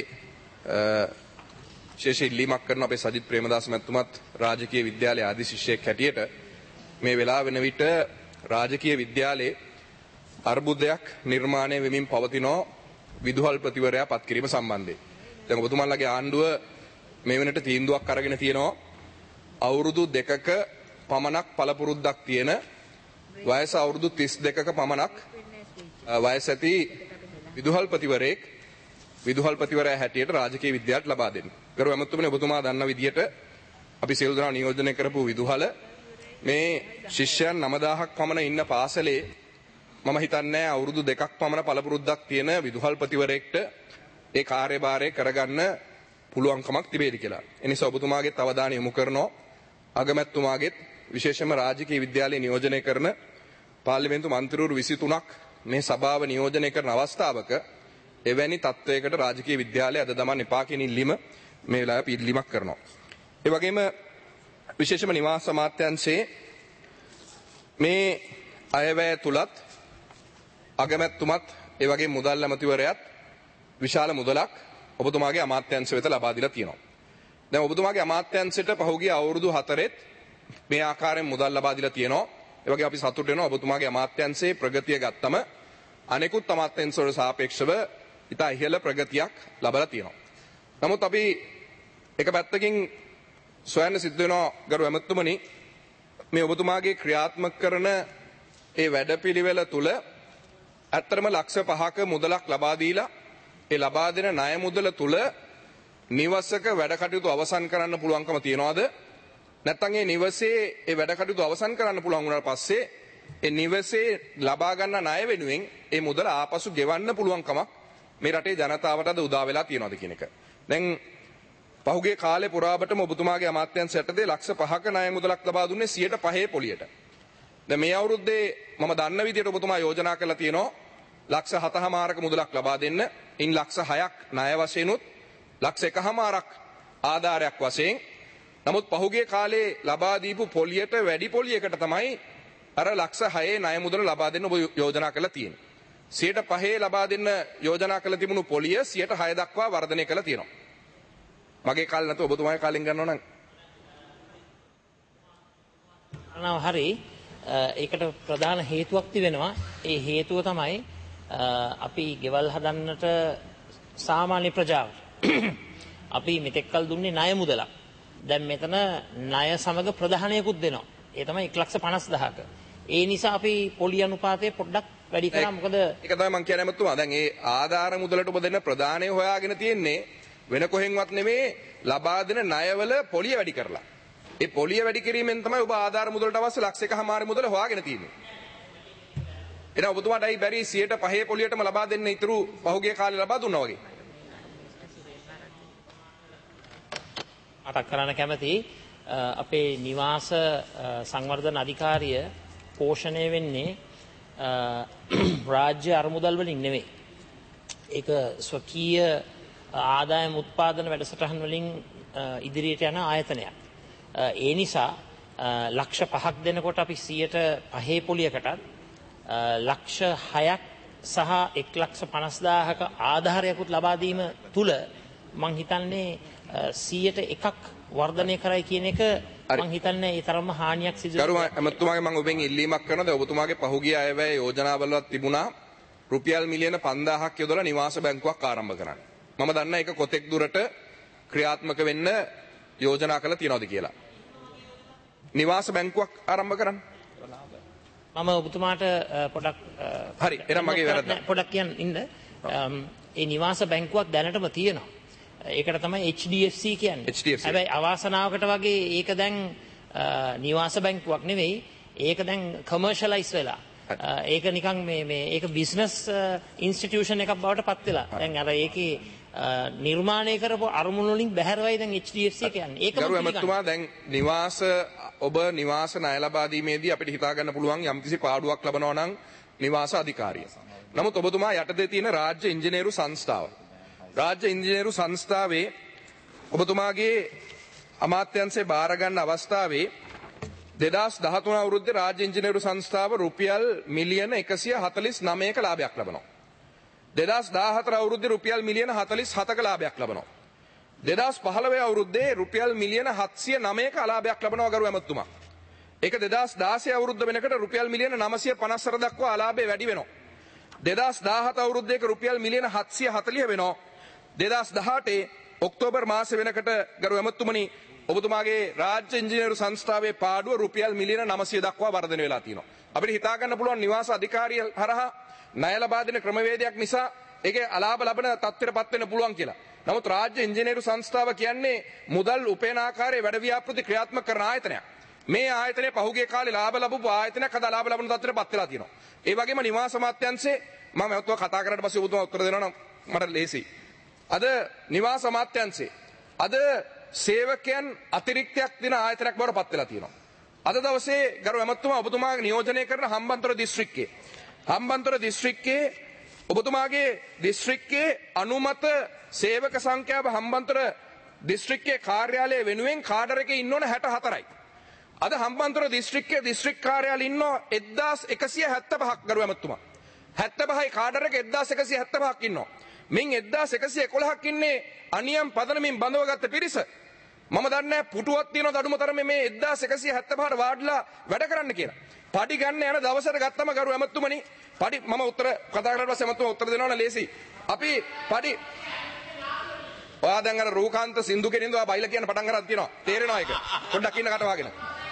විශේෂ ඉල්ලීමක් කරන අපේ සජිත් ප්‍රේමදාස මැතිතුමත් රාජකීය විද්‍යාලයේ ආදි ශිෂ්‍යයෙක් හැටියට මේ වෙලාව වෙන විට රාජකීය විද්‍යාලයේ අර්බුදයක් නිර්මාණය වෙමින් පවතිනෝ විදුහල්පතිවරයා පත් කිරීම සම්බන්ධයෙන්. දැන් ඔබතුමාලගේ ආණ්ඩුව මේ වෙනට තීන්දුවක් අරගෙන තියෙනවා අවුරුදු දෙකක පමණක් පළපුරුද්දක් තියෙන වයස අවුරුදු තිස් දෙකක පමණක් වයස ඇති විදුහල්පතිවරයෙක් විදුහල්පතිවරයා හැටියට රාජකීය විද්‍යාවට ලබා දෙන්න. ගරු ඇමතුමනි ඔබතුමා දන්න විදිහට අපි සියලු දෙනා නියෝජනය කරපු විදුහල මේ ශිෂ්‍යයන් නවදාහක් පමණ ඉන්න පාසලේ මම හිතන්නේ අවුරුදු දෙකක් පමණ පළපුරුද්දක් තියෙන විදුහල්පතිවරයෙක්ට ඒ කාර්යභාරය කරගන්න පුළුවන්කමක් තිබේද කියලා. ඒ නිසා ඔබතුමාගේත් අවධානය යොමු කරනවා අගමැතිතුමාගේත් විශේෂයෙන්ම රාජකීය විද්‍යාලයේ නියෝජනය කරන පාර්ලිමේන්තු මන්ත්‍රීවරු විසිතුනක් මේ සභාව නියෝජනය කරන අවස්ථාවක එවැනි තත්වයකට රාජකීය විද්‍යාලය අද දමන්න එපා කියන ඉල්ලීම මේ වෙලාවේ පිළිලිමක් කරනවා. ඒ වගේම විශේෂම නිවාස අමාත්‍යාංශයේ මේ අයවැය තුලත් අගමැතිතුමත් ඒ වගේ මුදල් ඇමතිවරයාත් විශාල මුදලක් ඔබතුමාගේ අමාත්‍යාංශ වෙත ලබා දීලා තියෙනවා. දැන් ඔබතුමාගේ අමාත්‍යාංශයට පහුගිය අවුරුදු හතරෙත් මේ ආකාරයෙන් මුදල් ලබා දීලා තියෙනවා. ඒ වගේ අපි සතුටු වෙනවා ඔබතුමාගේ අමාත්‍යාංශයේ ප්‍රගතිය ගත්තම අනෙකුත් අමාත්‍යාංශ වලට සාපේක්ෂව ඉතා ඉහළ ප්‍රගතියක් ලබලා තියෙනවා. නමුත් අපි එක පැත්තකින් සොයන්න සිද්ධ වෙනවා ගරු ඇමතුමනි මේ ඔබතුමාගේ ක්‍රියාත්මක කරන ඒ වැඩපිළිවෙල තුල ඇත්තටම ලක්ෂ පහක මුදලක් ලබා දීලා ඒ ලබා දෙන ණය මුදල තුල නිවසක වැඩ කටයුතු අවසන් කරන්න පුළුවන්කම තියනවාද නැත්නම් ඒ නිවසේ ඒ වැඩ කටයුතු අවසන් කරන්න පුළුවන් වුණාට පස්සේ ඒ නිවසේ ලබා ගන්න ණය වෙනුවෙන් ඒ මුදල ආපසු ගෙවන්න පුළුවන්කමක් මේ රටේ ජනතාවට අද උදා වෙලා තියෙනවාද කියන එක. දැන් පහුගිය කාලේ පුරාවටම ඔබතුමාගේ අමාත්‍යාංශයටදී ලක්ෂ පහක ණය මුදලක් ලබා දුන්නේ සියයට පහේ පොලියට. දැන් මේ අවුරුද්දේ මම දන්න විදිහට ඔබතුමා යෝජනා කරලා තියෙනවා ලක්ෂ හතමාරක මුදලක් ලබා දෙන්න. ඉන් ලක්ෂ හයක් ණය වශයෙන් උත් ලක්ෂ එකමාරක් ආධාරයක් වශයෙන්. නමුත් පහුගිය කාලේ ලබා දීපු පොලියට වැඩි පොලියකට තමයි අර ලක්ෂ හයේ ණය මුදල ලබා දෙන්න ඔබ යෝජනා කරලා තියෙන්නේ. සියයට පහේ ලබා දෙන්න යෝජනා කරලා තිබුණු පොලිය සියයට හය දක්වා වර්ධනය කරලා තියෙනවා. මගේ කාලේ නැතුව ඔබතුමාගේ කාලෙන් ගන්නවා නම් අනව හරි ඒකට ප්‍රධාන හේතුවක් තිබෙනවා. ඒ හේතුව තමයි අපි ගෙවල් හදන්නට සාමාන්‍ය ප්‍රජාව අපි මෙතෙක්කල් දුන්නේ ණය මුදලක්. දැන් මෙතන ණය සමග ප්‍රධානයකුත් දෙනවා. ඒ තමයි එක ලක්ෂ පනස් දහසක. ඒ නිසා අපි පොලි අනුපාතය පොඩ්ඩක් වැඩි කරා. මොකද ඒක තමයි මම කියන්නේ මතුමා. දැන් ඒ ආධාර මුදලට ඔබ දෙන ප්‍රධානය හොයාගෙන තියෙන්නේ වෙන කොහෙන්වත් නෙමෙයි ලබා දෙන ණයවල පොලිය වැඩි කරලා. ඒ පොලිය වැඩි කිරීමෙන් තමයි ඔබ ආධාර මුදලට අවශ්‍ය ලක්ෂ එකමාර මුදල හොයාගෙන තියෙන්නේ. එනවා ඔබතුමාට අයි බැරි සියයට පහේ පොලියටම ලබා දෙන්න ඉතුරු පහුගිය කාලේ ලබා දුන්නා වගේ. අටක් කරන්න කැමති අපේ නිවාස සංවර්ධන අධිකාරිය පෝෂණය වෙන්නේ රාජ්‍ය අරමුදල් වලින් නෙවෙයි. ඒක ස්වකීය ආදායම් උත්පාදන වැඩසටහන් වලින් ඉදිරියට යන ආයතනයක්. ඒ නිසා ලක්ෂ පහක් දෙනකොට අපි සියයට පහේ පොලියකටත් ලක්ෂ හයක් සහ එක් ලක්ෂ පනස් දාහක ආධාරයකුත් ලබා දීම තුල මං හිතන්නේ සියයට එකක් වර්ධනය කරයි කියන එක මං හිතන්නේ ඒ තරම්ම හානියක් සිදු වෙනවා. ගරු එමතුමාගේ මම ඔබෙන් ඉල්ලීමක් කරනවා. දැන් ඔබතුමාගේ පහුගිය අයවැය යෝජනාවලවත් තිබුණා රුපියල් මිලියන පන්දාහක් යොදලා නිවාස බැංකුවක් ආරම්භ කරන්න. මම දන්නා ඒක කොතෙක් දුරට ක්‍රියාත්මක වෙන්න යෝජනා කරලා තියනවද කියලා. නිවාස බැංකුවක් ආරම්භ කරන්න. මම ඔබතුමාට පොඩක් හරි එහෙනම් මගේ වැරද්ද. පොඩක් කියන්න ඉන්න. ඒ නිවාස බැංකුවක් දැනටම තියෙනවා. ඒකට තමයි H D F C කියන්නේ. හැබැයි අවාසනාවකට වගේ ඒක දැන් නිවාස බැංකුවක් නෙවෙයි. ඒක දැන් කමර්ෂියලයිස් වෙලා. ඒක නිකන් මේ මේ ඒක බිස්නස් ඉන්ස්ටිටියුෂන් එකක් බවට පත් වෙලා. දැන් අර ඒකේ නිර්මාණය කරපු අරමුණු වලින් බැහැරවයි දැන් H D F C කියන්නේ. ඒක ගරු එමතුමා දැන් නිවාස ඔබ නිවාස ණය ලබා දීමේදී අපිට හිතා ගන්න පුළුවන් යම්කිසි පාඩුවක් ලබනවා නම් නිවාස අධිකාරිය. නමුත් ඔබතුමා යටතේ තියෙන රාජ්‍ය ඉංජිනේරු සංස්ථාව. රාජ්‍ය ඉංජිනේරු සංස්ථාවේ ඔබතුමාගේ අමාත්‍යංශේ බාර ගන්න අවස්ථාවේ දෙදහස් දහතුන අවුරුද්දේ රාජ්‍ය ඉංජිනේරු සංස්ථාව රුපියල් මිලියන එකසිය හතළිස් නවයක ලාභයක් ලබනවා. දෙදහස් දාහතර අවුරුද්දේ රුපියල් මිලියන හතළිස් හතක ලාභයක් ලබනවා. දෙදහස් පහළොව අවුරුද්දේ රුපියල් මිලියන හත්සිය නවයක අලාභයක් ලබනවා ගරු ඇමතුමා. ඒක දෙදහස් දාසය අවුරුද්ද වෙනකොට රුපියල් මිලියන නවසිය පනස් හතර දක්වා අලාභය වැඩි වෙනවා. දෙදහස් දාහත අවුරුද්දේක රුපියල් මිලියන හත්සිය හතළිහ වෙනවා. දෙදහස් දහඅටේ ඔක්තෝබර් මාසෙ වෙනකොට ගරු ඇමතුමනි ඔබතුමාගේ රාජ්‍ය ඉංජිනේරු සංස්ථාවේ පාඩුව රුපියල් මිලියන නවසිය දක්වා වර්ධනය වෙලා තියෙනවා. අපිට හිතා ගන්න පුළුවන් නිවාස අධිකාරිය හරහා ණය ලබා දෙන ක්‍රමවේදයක් නිසා ඒකේ අලාභ ලබන තත්ත්වයටපත් වෙන්න පුළුවන් කියලා. නමුත් රාජ්‍ය ඉංජිනේරු සංස්ථාව කියන්නේ මුදල් උපයන ආකාරයේ වැඩ ව්‍යාපෘති ක්‍රියාත්මක කරන ආයතනයක්. මේ ආයතනයේ පහුගිය කාලේ ලාභ ලැබපු ආයතනයක් අද ලාභ ලබන තත්ත්වයටපත් වෙලා තියෙනවා. ඒ වගේම නිවාස අමාත්‍යාංශේ මම ඔබතුමා කතා කරලා පස්සේ ඔබතුමා උත්තර දෙනවා නම් මට ලේසියි. අද නිවාස අමාත්‍යාංශේ අද සේවකයන් අතිරික්තයක් දෙන ආයතනයක් බවට පත් වෙලා තියෙනවා. අද දවසේ ගරු ඇමතුමා ඔබතුමා නියෝජනය කරන හම්බන්තොට දිස්ත්‍රික්කයේ හම්බන්තොට දිස්ත්‍රික්කයේ ඔබතුමාගේ දිස්ත්‍රික්කයේ අනුමත සේවක සංඛ්‍යාව හම්බන්තොට දිස්ත්‍රික්කයේ කාර්යාලය වෙනුවෙන් කාඩර් එකේ ඉන්න ඕන හැට හතරයි. අද හම්බන්තොට දිස්ත්‍රික්කයේ දිස්ත්‍රික් කාර්යාලය ඉන්න එක්දාස් එකසිය හැත්තෑපහක් ගරු ඇමතුමා. හැත්තෑපහයි කාඩර් එක එක්දාස් එකසිය හැත්තෑපහක් ඉන්නවා. මින් එක්දාස් එකසිය එකොළහක් ඉන්නේ අනියම් පදනමින් බඳවගත්ත පිරිස. මම දන්නේ පුටුවක් තියෙනවද අඩුම තරමේ මේ එක්දාස් එකසිය හැත්තෑපහට වාඩිලා වැඩ කරන්න කියලා. පඩි ගන්න යන දවසට ගත්තම ගරු ඇමතුමනි පඩි මම උත්තර කතා කරලා පස්සේ ඇමතුමා උත්තර දෙනවනේ ලේසි. අපි පඩි ඔයා දැන් අර රූකාන්ත සින්දු කෙනින්ද ඔයා බයිලා කියන පටන් ගන්නත් තියෙනවා. තේරෙනවා ඒක. පොඩ්ඩක් ඉන්න කටවාගෙන.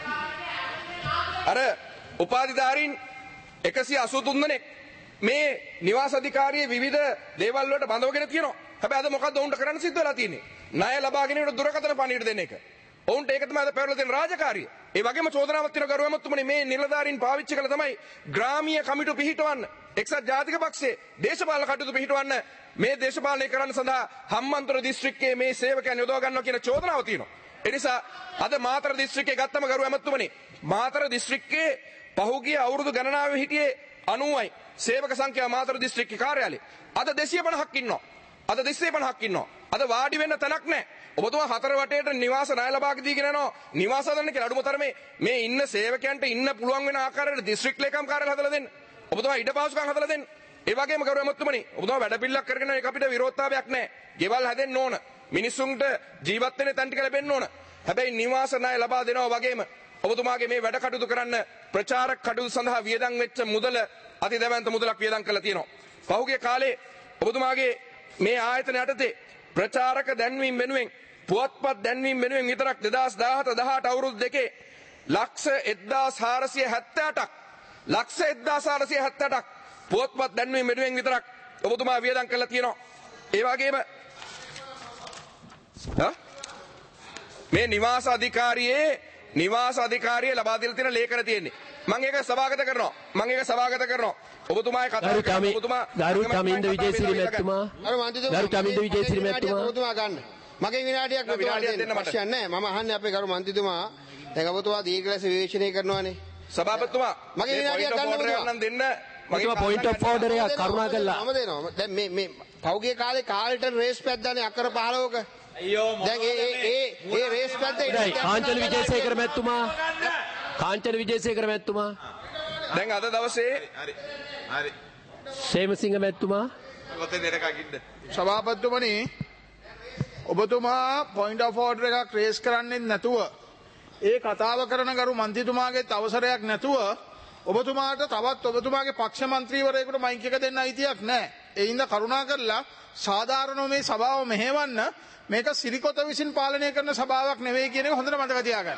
අර උපාධිධාරීන් එකසිය අසූ තුන් දෙනෙක් මේ නිවාස අධිකාරියේ විවිධ දේවල් වලට බඳවගෙන තියෙනවා. හැබැයි අද මොකද්ද ඔවුන්ට කරන්න සිද්ධ වෙලා තියෙන්නේ? ණය ලබා ගැනීමට දුරකථන පණිවිඩ දෙන එක. ඔවුන්ට ඒක තමයි අද පැවරලා තියෙන රාජකාරිය. ඒ වගේම චෝදනාවක් තියෙනවා ගරු ඇමතුමනි මේ නිලධාරීන් පාවිච්චි කළා තමයි ග්‍රාමීය කමිටු පිහිටවන්න එක්සත් ජාතික පක්ෂයේ දේශපාලන කටයුතු පිහිටවන්න මේ දේශපාලනය කරන්න සඳහා හම්බන්තොට දිස්ත්‍රික්කයේ මේ සේවකයන් යොදවා ගන්නවා කියන චෝදනාව තියෙනවා. ඒ නිසා අද මාතර දිස්ත්‍රික්කයේ ගත්තම ගරු ඇමතුමනි මාතර දිස්ත්‍රික්කයේ පහුගිය අවුරුදු ගණනාවේ හිටියේ අනූවයි සේවක සංඛ්‍යාව මාතර දිස්ත්‍රික්ක කාර්යාලයේ. අද දෙසිය පනහක් ඉන්නවා. අද දෙසිය පනහක් ඉන්නවා. අද වාඩි වෙන්න තැනක් නැහැ. ඔබතුමා හතර වටේට නිවාස ණය ලබා දීගෙන යනවා. නිවාස හදන්න කියලා අඩුම තරමේ මේ ඉන්න සේවකයන්ට ඉන්න පුළුවන් වෙන ආකාරයට දිස්ත්‍රික් ලේකම් කාර්යාලය හදලා දෙන්න. ඔබතුමා ඉඩ පහසුකම් හදලා දෙන්න. ඒ වගේම ගරු ඇමතුමනි ඔබතුමා වැඩ පිළිලක් කරගෙන ඒක අපිට විරෝධතාවයක් නැහැ. ගෙවල් හැදෙන්න ඕන. මිනිස්සුන්ට ජීවත් වෙන්න තැන් ටික ලැබෙන්න ඕන. හැබැයි නිවාස ණය ලබා දෙනවා වගේම ඔබතුමාගේ මේ වැඩ කටයුතු කරන්න ප්‍රචාරක කටයුතු සඳහා වියදම් වෙච්ච මුදල අති දැවැන්ත මුදලක් වියදම් කරලා තියෙනවා. පහුගිය කාලේ ඔබතුමාගේ මේ ආයතන යටතේ ප්‍රචාරක දැන්වීම වෙනුවෙන් පුවත්පත් දැන්වීම වෙනුවෙන් විතරක් දෙදහස් දාහත දහඅට අවුරුදු දෙකේ ලක්ෂ එක්දාස් හාරසිය හැත්තෑඅටක් ලක්ෂ එක්දාස් හාරසිය හැත්තෑඅටක් පුවත්පත් දැන්වීම වෙනුවෙන් විතරක් ඔබතුමා වියදම් කරලා තියෙනවා. ඒ වගේම මේ නිවාස අධිකාරියේ නිවාස අධිකාරිය ලබා දීලා තියෙන ලේඛන තියෙන්නේ. මම ඒක සභාගත කරනවා. මම ඒක සභාගත කරනවා. ඔබතුමායි කතා කරලා ඔබතුමා ගරු තමින්ද විජේසිරි මැතිතුමා ගරු තමින්ද විජේසිරි මැතිතුමා ඔබතුමා ගන්න. මගේ විනාඩියක් විනාඩියක් දෙන්න මට. ප්‍රශ්න නැහැ. මම අහන්නේ අපේ ගරු මන්ත්‍රීතුමා දැන් ඔබතුමා දීර්ඝ ලෙස විවේචනය කරනවානේ. සභාපතිතුමා මගේ විනාඩියක් ගන්න ඕන දෙන්න. මගේ පොයින්ට් ඔෆ් ඕඩර් එක කරුණා කළා. මම දෙනවා. දැන් මේ මේ පෞගේ කාලේ කාල්ටන් රේස් පැද්දානේ අක්කර පහළොවක. දැන් ඒ ඒ ඒ ඒ රේස් පැද්දේ කාංචන විජේසේකර මැතිතුමා කාංචන විජේසේකර මැතිතුමා දැන් අද දවසේ හරි හරි සේමසිංහ මැතිතුමා ඔතේ දෙරකකින්ද සභාපතිතුමනි ඔබතුමා පොයින්ට් ඔෆ් ඕඩර් එකක් රේස් කරන්නේ නැතුව ඒ කතාව කරන ගරු මන්ත්‍රීතුමාගේ අවසරයක් නැතුව ඔබතුමාට තවත් ඔබතුමාගේ පක්ෂ මන්ත්‍රීවරයෙකුට මයික් එක දෙන්න අයිතියක් නැහැ. ඒ හින්දා කරුණා කරලා සාධාරණව මේ සභාව මෙහෙවන්න. මේක සිරිකොත විසින් පාලනය කරන සභාවක් නෙවෙයි කියන එක හොඳට මතක තියාගන්න.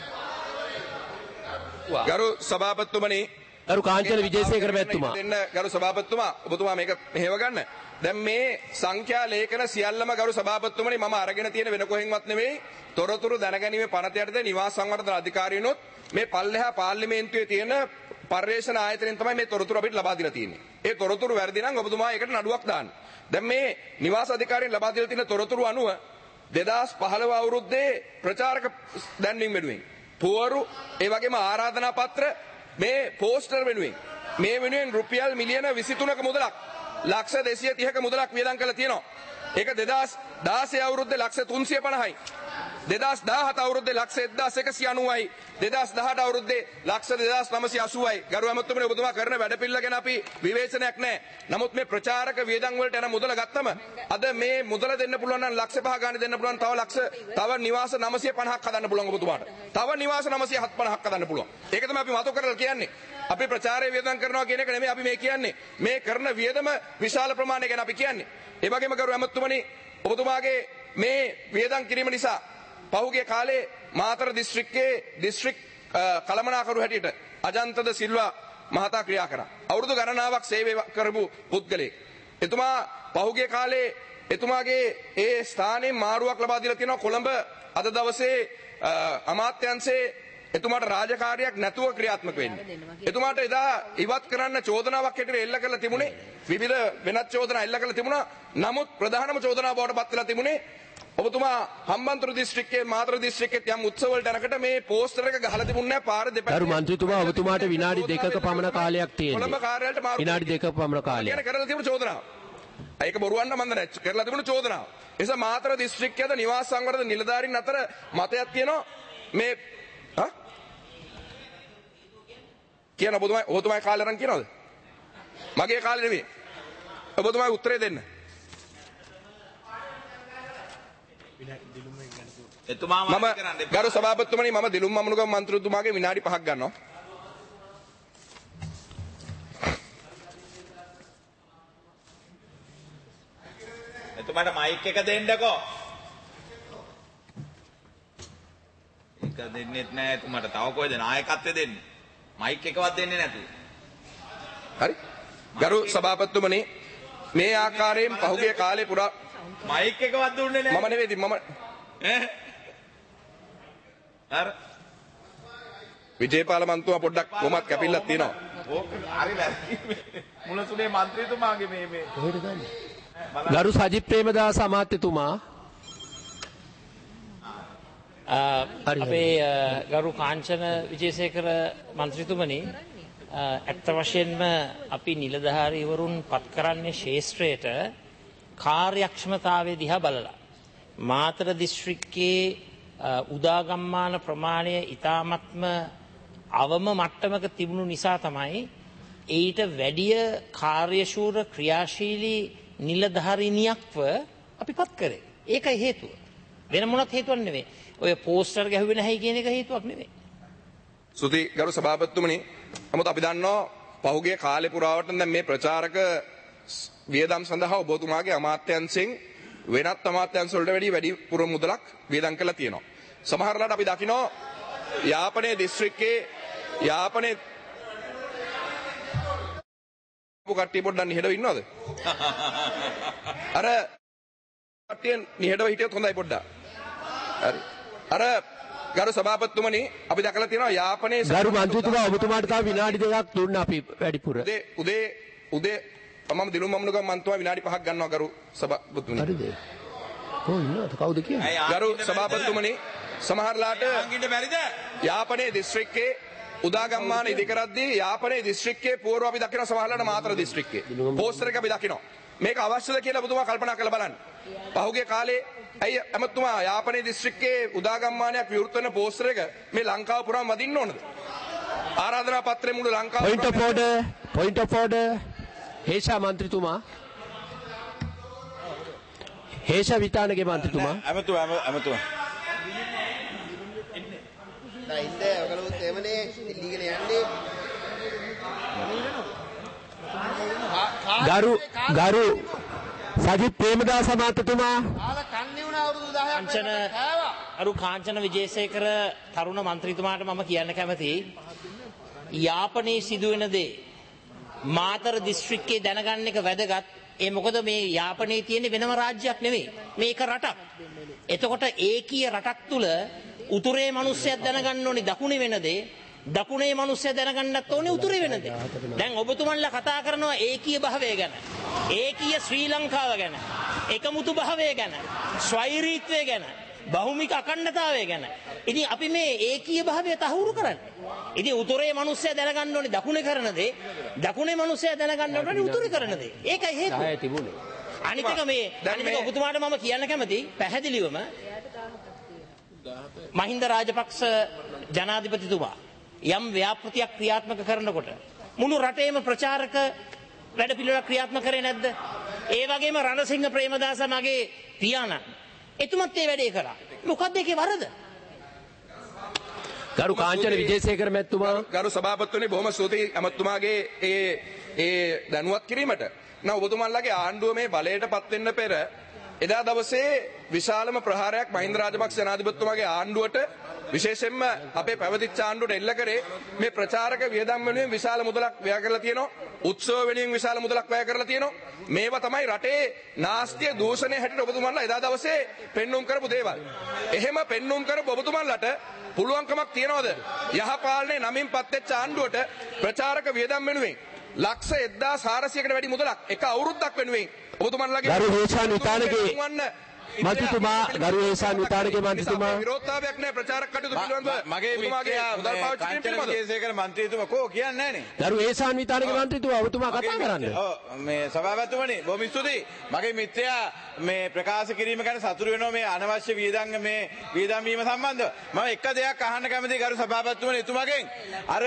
ගරු සභාපතිතුමනි ගරු කාංචන විජේසේකර මැතිතුමා දෙන්න ගරු සභාපතිතුමා ඔබතුමා මේක මෙහෙව ගන්න. දැන් මේ සංඛ්‍යා ලේඛන සියල්ලම ගරු සභාපතිතුමනි මම අරගෙන තියෙන වෙන කොහෙන්වත් නෙවෙයි. තොරතුරු දැනගැනීමේ පනත යටතේ නිවාස සංවර්ධන අධිකාරියනොත් මේ පල්ලෙහා පාර්ලිමේන්තුවේ තියෙන පර්යේෂණ ආයතනයෙන් තමයි මේ තොරතුරු අපිට ලබා දීලා තියෙන්නේ. ඒ තොරතුරු වැරදි නම් ඔබතුමා ඒකට නඩුවක් දාන්න. දැන් මේ නිවාස අධිකාරියෙන් ලබා දීලා තියෙන තොරතුරු අනුව දෙදහස් පහළොව අවුරුද්දේ ප්‍රචාරක දැන්වීම වෙනුවෙන් පුවරු ඒ වගේම ආරාධනා පත්‍ර මේ පෝස්ටර් වෙනුවෙන් මේ වෙනුවෙන් රුපියල් මිලියන විසිතුනක මුදලක් ලක්ෂ දෙසිය තිහක මුදලක් වියදම් කරලා තියෙනවා. ඒක දෙදහස් දාසය අවුරුද්දේ ලක්ෂ තුන්සිය පනහයි. දෙදහස් දහහත අවුරුද්දේ ලක්ෂ එක්දාස් එකසිය අනූවයි දෙදහස් දහඅට අවුරුද්දේ ලක්ෂ දෙදාස් නවසිය අසූවයි ගරු ඇමතුමනි ඔබතුමා කරන වැඩපිළිවෙල ගැන අපි විවේචනයක් නැහැ. නමුත් මේ ප්‍රචාරක වියදම් වලට යන මුදල ගත්තම අද මේ මුදල දෙන්න පුළුවන් නම් ලක්ෂ පහ ගාණක් දෙන්න පුළුවන් තව ලක්ෂ තව නිවාස නවසිය පනහක් හදන්න පුළුවන් ඔබතුමාට. තව නිවාස නවසිය හත්පනහක් හදන්න පුළුවන්. ඒක තමයි අපි මතක කරලා කියන්නේ. අපි ප්‍රචාරයේ වියදම් කරනවා කියන එක නෙමෙයි අපි මේ කියන්නේ. මේ කරන වියදම විශාල ප්‍රමාණයක් ගැන අපි කියන්නේ. ඒ වගේම ගරු ඇමතුමනි ඔබතුමාගේ මේ වියදම් කිරීම නිසා පහුගිය කාලේ මාතර දිස්ත්‍රික්කයේ දිස්ත්‍රික් කළමනාකරු හැටියට අජන්තද සිල්වා මහතා ක්‍රියා කරා. අවුරුදු ගණනාවක් සේවය කරපු පුද්ගලයෙක්. එතුමා පහුගිය කාලේ එතුමාගේ ඒ ස්ථානයේ මාරුවක් ලබා දීලා තියෙනවා කොළඹ අද දවසේ අමාත්‍යංශයේ එතුමාට රාජකාරියක් නැතුව ක්‍රියාත්මක වෙන්නේ. එතුමාට එදා ඉවත් කරන්න චෝදනාවක් හැටියට එල්ල කරලා තිබුණේ විවිධ වෙනත් චෝදනා එල්ල කරලා තිබුණා. නමුත් ප්‍රධානම චෝදනාව බවට පත් වෙලා තිබුණේ ඔබතුමා හම්බන්තොට දිස්ත්‍රික්කයේ මාතර දිස්ත්‍රික්කයේ යම් උත්සව වලට යනකොට මේ පෝස්ටර් එක ගහලා තිබුණේ නැහැ පාර දෙපැත්තේ. ගරු මන්ත්‍රීතුමා ඔබතුමාට විනාඩි දෙකක පමණ කාලයක් තියෙනවා. කොළඹ කාර්යාලයට මාරු විනාඩි දෙකක පමණ කාලයක්. කියන කරලා තිබුණු චෝදනාව. ඒක බොරුවන්න මන්ද නැහැ. කරලා තිබුණු චෝදනාව. ඒ නිසා මාතර දිස්ත්‍රික්කයේද නිවාස සංවර්ධන නිලධාරීන් අතර මතයක් තියෙනවා මේ හා කියන ඔබතුමා ඔබතුමා කාලේ අරන් කියනවද? මගේ කාලේ නෙමෙයි. ඔබතුමා උත්තරේ දෙන්න. මම ගරු සභාපතිතුමනි මම දිලුම් මමනුගම මන්ත්‍රීතුමාගේ විනාඩි පහක් ගන්නවා. එතුමාට මයික් එක දෙන්නකෝ. එක දෙන්නෙත් නෑ එතුමාට. තව කොයිද නායකත්වය දෙන්නේ? මයික් එකවත් දෙන්නේ නැතුව. හරි. ගරු සභාපතිතුමනි මේ ආකාරයෙන් පහුගිය කාලේ පුරා මයික් එකවත් දුන්නේ නෑ. මම නෙවෙයි මම අර විජේපාල මන්තුමා පොඩ්ඩක් කොහොමත් කැපිල්ලක් තියෙනවා. ඕක හරි වැරදි. මුලසුනේ മന്ത്രിතුමාගේ මේ මේ කොහෙද ගන්නේ? ගරු සජිත් ප්‍රේමදාස අමාත්‍යතුමා අපේ ගරු කාංචන විජේසේකර මන්ත්‍රීතුමනි ඇත්ත වශයෙන්ම අපි නිලධාරීවරුන් පත් කරන්නේ ශේෂ්ත්‍රයට කාර්යක්ෂමතාවයේ දිහා බලලා මාතර දිස්ත්‍රික්කයේ උදාගම්මාන ප්‍රමාණය ඉතාමත්ම අවම මට්ටමක තිබුණු නිසා තමයි ඊට වැඩිය කාර්යශූර ක්‍රියාශීලී නිලධාරිනියක්ව අපි පත් කරේ. ඒකයි හේතුව. වෙන මොනත් හේතුවක් නෙවෙයි. ඔය පෝස්ටර් ගැහුවේ නැහැ කියන එක හේතුවක් නෙවෙයි. සුති ගරු සභාපතිතුමනි නමුත් අපි දන්නවා පහුගිය කාලේ පුරාවට දැන් මේ ප්‍රචාරක වියදම් සඳහා ඔබතුමාගේ අමාත්‍යංශයෙන් වෙනත් අමාත්‍යංශ වලට වැඩි වැඩි පුර මුදලක් වියදම් කරලා තියෙනවා. සමහරලාට අපි දකිනවා යාපනයේ දිස්ත්‍රික්කයේ යාපනයේ කට්ටිය පොඩ්ඩක් නිහඬව ඉන්නවද? අර කට්ටිය නිහඬව හිටියොත් හොඳයි පොඩ්ඩක්. හරි. අර ගරු සභාපතිතුමනි අපි දැකලා තියෙනවා යාපනයේ ගරු මන්ත්‍රීතුමා ඔබතුමාට තව විනාඩි දෙකක් දුන්නා අපි වැඩිපුර. උදේ උදේ උදේ මම දිලුම් මමනුගම මන්ත්‍රීතුමා විනාඩි පහක් ගන්නවා ගරු සභාපතිතුමනි. හරිද? කොහොම ඉන්නවද කවුද කියන්නේ? ගරු සභාපතිතුමනි සමහරලාට අංගින්ට බැරිද? යාපනයේ දිස්ත්‍රික්කයේ උදාගම්මාන ඉදිකරද්දී යාපනයේ දිස්ත්‍රික්කයේ පූර්ව අපි දකිනවා සමහරලාට මාතර දිස්ත්‍රික්කයේ පෝස්ටර් එක අපි දකිනවා. මේක අවශ්‍යද කියලා ඔබතුමා කල්පනා කරලා බලන්න. පහුගිය කාලේ ඇයි එමතුමා යාපනයේ දිස්ත්‍රික්කයේ උදාගම්මානයක් විවෘත වෙන පෝස්ටර් එක මේ ලංකාව පුරාම වදින්න ඕනද? ආරාධනා පත්‍රේ මුළු ලංකාව point of order point of order Hesha මන්ත්‍රීතුමා Hesha Vithanage මන්ත්‍රීතුමා ඇමතුමා ඇමතුමා නෑ ඉන්නේ ඔයගොල්ලෝ එමනේ ඉල්ලීගෙන යන්නේ ගරු ගරු සජිත් ප්‍රේමදාස මහත්මයා ආල කන්නේ වුණා අවුරුදු දහයක් කාංචන අරු කාංචන විජේසේකර තරුණ මන්ත්‍රීතුමාට මම කියන්න කැමතියි යාපනයේ සිදුවෙන දේ මාතර දිස්ත්‍රික්කයේ දැනගන්න එක වැදගත්. ඒ මොකද මේ යාපනයේ තියෙන වෙනම රාජ්‍යයක් නෙවෙයි. මේක රටක්. එතකොට ඒකීය රටක් තුල උතුරේ මිනිස්සුයක් දැනගන්න ඕනි දකුණේ වෙන දේ. දකුණේ මිනිස්සුය දැනගන්නත් ඕනේ උතුරේ වෙන දේ. දැන් ඔබතුමන්ලා කතා කරනවා ඒකීය භාවය ගැන. ඒකීය ශ්‍රී ලංකාව ගැන. එකමුතු භාවය ගැන. ස්වෛරීත්වය ගැන. බහුමික අඛණ්ඩතාවය ගැන. ඉතින් අපි මේ ඒකීය භාවය තහවුරු කරන්නේ. ඉතින් උතුරේ මිනිස්සුය දැනගන්න ඕනේ දකුණේ කරන දේ. දකුණේ මිනිස්සුය දැනගන්න ඕනේ උතුරේ කරන දේ. ඒකයි හේතුව. අනිත් එක මේ අනිත් එක ඔබතුමාට මම කියන්න කැමතියි පැහැදිලිවම මහින්ද රාජපක්ෂ ජනාධිපතිතුමා යම් ව්‍යාපෘතියක් ක්‍රියාත්මක කරනකොට මුළු රටේම ප්‍රචාරක වැඩපිළිවෙලක් ක්‍රියාත්මක කරේ නැද්ද? ඒ වගේම රණසිංහ ප්‍රේමදාස මගේ පියාණන් එතුමත් ඒ වැඩේ කරා. මොකක්ද ඒකේ වරද? ගරු කාංචන විජේසේකර මැතිතුමා. ගරු සභාපතිතුමනි බොහොම ස්තුතියි අමතුමාගේ ඒ ඒ දැනුවත් කිරීමට. නම් ඔබතුමන්ලාගේ ආණ්ඩුව මේ බලයට පත් වෙන්න පෙර එදා දවසේ විශාලම ප්‍රහාරයක් මහින්ද රාජපක්ෂ ජනාධිපතිතුමාගේ ආණ්ඩුවට විශේෂයෙන්ම අපේ පැවතිච්ච ආණ්ඩුවට එල්ල කරේ මේ ප්‍රචාරක වියදම් වෙනුවෙන් විශාල මුදලක් වැය කරලා තියෙනවා. උත්සව වෙනුවෙන් විශාල මුදලක් වැය කරලා තියෙනවා. මේවා තමයි රටේ නාස්තිය දූෂණය හැටියට ඔබතුමන්ලා එදා දවසේ පෙන්눔 කරපු දේවල්. එහෙම පෙන්눔 කරපු ඔබතුමන්ලාට පුළුවන්කමක් තියනවද යහපාලනයේ නමින් පත්වෙච්ච ආණ්ඩුවට ප්‍රචාරක වියදම් වෙනුවෙන් ලක්ෂ එක්දාස් හාරසියයකට වැඩි මුදලක් එක අවුරුද්දක් වෙනුවෙන් ඔබතුමන්ලාගේ ගරු හේෂාන් විතානගේ මන්ත්‍රීතුමා ගරු හේෂාන් විතානගේ මන්ත්‍රීතුමා විරෝධතාවයක් නැහැ ප්‍රචාරක කටයුතු පිළිබඳව මගේ මිත්‍රයා මුදල් පාවිච්චි කිරීම කාංචන විජේසේකර මන්ත්‍රීතුමා කෝ කියන්නේ නැහනේ. ගරු හේෂාන් විතානගේ මන්ත්‍රීතුමා ඔබතුමා කතා කරන්නේ. ඔව් මේ සභාපතිතුමනි බොහොම ස්තුතියි. මගේ මිත්‍රයා මේ ප්‍රකාශ කිරීම ගැන සතුටු වෙනවා මේ අනවශ්‍ය වියදම් මේ වියදම් වීම සම්බන්ධව. මම එක දෙයක් අහන්න කැමතියි ගරු සභාපතිතුමනි එතුමාගෙන්. අර